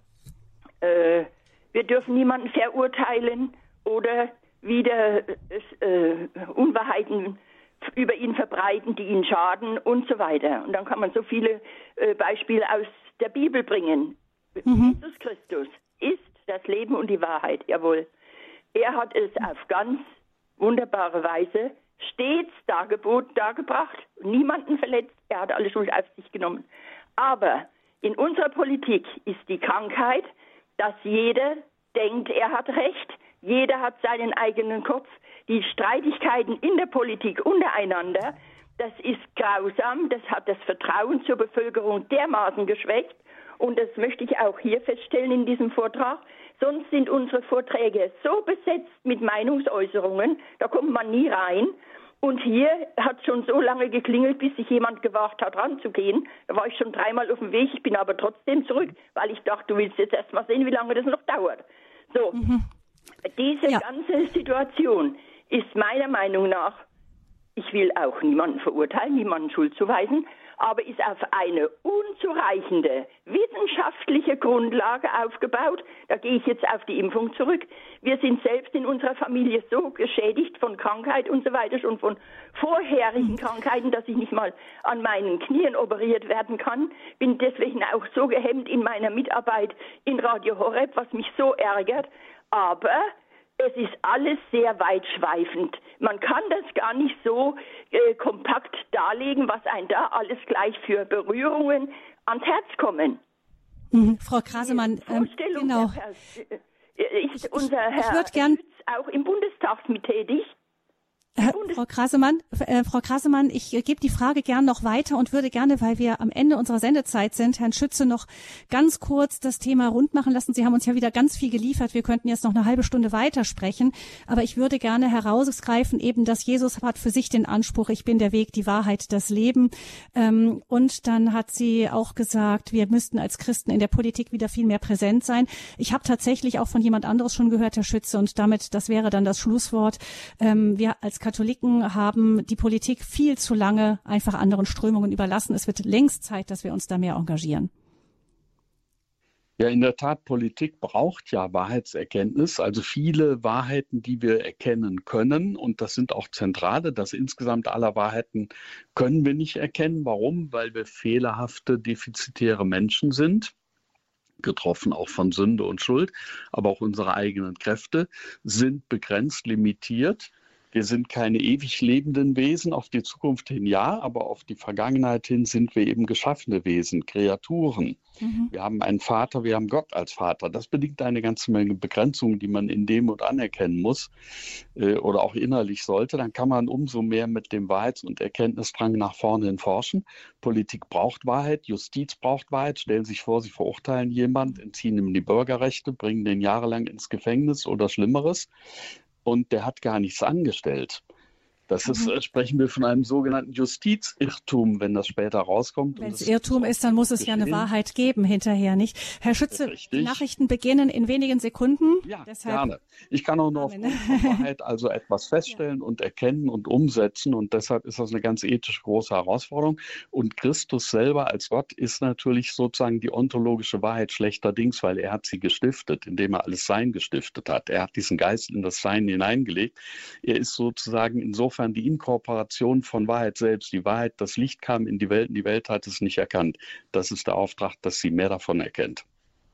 äh, wir dürfen niemanden verurteilen oder wieder äh, Unwahrheiten über ihn verbreiten, die ihn schaden und so weiter. Und dann kann man so viele äh, Beispiele aus der Bibel bringen. Mhm. Jesus Christus ist das Leben und die Wahrheit, jawohl. Er hat es auf ganz wunderbare Weise stets dargebot, dargebracht, niemanden verletzt, er hat alle Schuld auf sich genommen. Aber in unserer Politik ist die Krankheit, dass jeder denkt, er hat Recht, jeder hat seinen eigenen Kopf. Die Streitigkeiten in der Politik untereinander, das ist grausam, das hat das Vertrauen zur Bevölkerung dermaßen geschwächt Und das möchte ich auch hier feststellen in diesem Vortrag. Sonst sind unsere Vorträge so besetzt mit Meinungsäußerungen, da kommt man nie rein. Und hier hat schon so lange geklingelt, bis sich jemand gewagt hat, ranzugehen. Da war ich schon dreimal auf dem Weg, ich bin aber trotzdem zurück, weil ich dachte, du willst jetzt erst mal sehen, wie lange das noch dauert. So, mhm. diese ja. ganze Situation ist meiner Meinung nach, ich will auch niemanden verurteilen, niemanden Schuld zuweisen, aber ist auf eine unzureichende wissenschaftliche Grundlage aufgebaut. Da gehe ich jetzt auf die Impfung zurück. Wir sind selbst in unserer Familie so geschädigt von Krankheit und so weiter, schon von vorherigen Krankheiten, dass ich nicht mal an meinen Knien operiert werden kann. Bin deswegen auch so gehemmt in meiner Mitarbeit in Radio Horeb, was mich so ärgert. Aber es ist alles sehr weitschweifend. Man kann das gar nicht so äh, kompakt darlegen, was einem da alles gleich für Berührungen ans Herz kommen. Mhm. Frau Krasemann, ähm, genau. Herr, äh, ist unser Herr ich, ich gern Schütz auch im Bundestag mit tätig? Äh, Frau Krasemann, äh, Frau Krasemann, ich äh, gebe die Frage gern noch weiter und würde gerne, weil wir am Ende unserer Sendezeit sind, Herrn Schütze noch ganz kurz das Thema rund machen lassen. Sie haben uns ja wieder ganz viel geliefert. Wir könnten jetzt noch eine halbe Stunde weitersprechen. Aber ich würde gerne herausgreifen, eben, dass Jesus hat für sich den Anspruch, ich bin der Weg, die Wahrheit, das Leben. Ähm, und dann hat sie auch gesagt, wir müssten als Christen in der Politik wieder viel mehr präsent sein. Ich habe tatsächlich auch von jemand anderes schon gehört, Herr Schütze, und damit, das wäre dann das Schlusswort. Ähm, wir als Katholiken haben die Politik viel zu lange einfach anderen Strömungen überlassen. Es wird längst Zeit, dass wir uns da mehr engagieren. Ja, in der Tat, Politik braucht ja Wahrheitserkenntnis, also viele Wahrheiten, die wir erkennen können. Und das sind auch zentrale. Das insgesamt aller Wahrheiten können wir nicht erkennen. Warum? Weil wir fehlerhafte, defizitäre Menschen sind. Getroffen auch von Sünde und Schuld. Aber auch unsere eigenen Kräfte sind begrenzt, limitiert. Wir sind keine ewig lebenden Wesen, auf die Zukunft hin ja, aber auf die Vergangenheit hin sind wir eben geschaffene Wesen, Kreaturen. Mhm. Wir haben einen Vater, wir haben Gott als Vater. Das bedingt eine ganze Menge Begrenzungen, die man in Demut anerkennen muss äh, oder auch innerlich sollte. Dann kann man umso mehr mit dem Wahrheits- und Erkenntnisdrang nach vorne hin forschen. Politik braucht Wahrheit, Justiz braucht Wahrheit. Stellen Sie sich vor, Sie verurteilen jemanden, entziehen ihm die Bürgerrechte, bringen den jahrelang ins Gefängnis oder Schlimmeres. Und der hat gar nichts angestellt. Das ist, mhm. sprechen wir von einem sogenannten Justizirrtum, wenn das später rauskommt. Wenn es Irrtum ist, dann muss es geschehen. Ja eine Wahrheit geben hinterher, nicht? Herr Schütze, die Nachrichten beginnen in wenigen Sekunden. Ja, Deshalb gerne. Ich kann auch nur auf Wahrheit also etwas feststellen ja. und erkennen und umsetzen. Und deshalb ist das eine ganz ethisch große Herausforderung. Und Christus selber als Gott ist natürlich sozusagen die ontologische Wahrheit schlechterdings, weil er hat sie gestiftet, indem er alles Sein gestiftet hat. Er hat diesen Geist in das Sein hineingelegt. Er ist sozusagen insofern die Inkorporation von Wahrheit selbst. Die Wahrheit, das Licht kam in die Welt und die Welt hat es nicht erkannt. Das ist der Auftrag, dass sie mehr davon erkennt.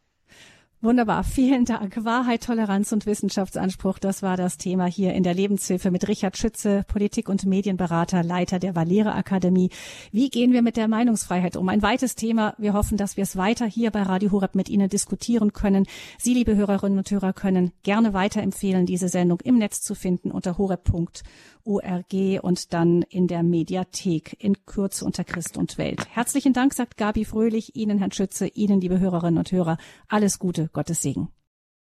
Wunderbar, vielen Dank. Wahrheit, Toleranz und Wissenschaftsanspruch, das war das Thema hier in der Lebenshilfe mit Richard Schütze, Politik- und Medienberater, Leiter der Valera Akademie. Wie gehen wir mit der Meinungsfreiheit um? Ein weites Thema. Wir hoffen, dass wir es weiter hier bei Radio Horeb mit Ihnen diskutieren können. Sie, liebe Hörerinnen und Hörer, können gerne weiterempfehlen, diese Sendung im Netz zu finden unter horeb punkt org und dann in der Mediathek in Kürze unter Christ und Welt. Herzlichen Dank, sagt Gabi Fröhlich, Ihnen, Herrn Schütze, Ihnen, liebe Hörerinnen und Hörer, alles Gute, Gottes Segen.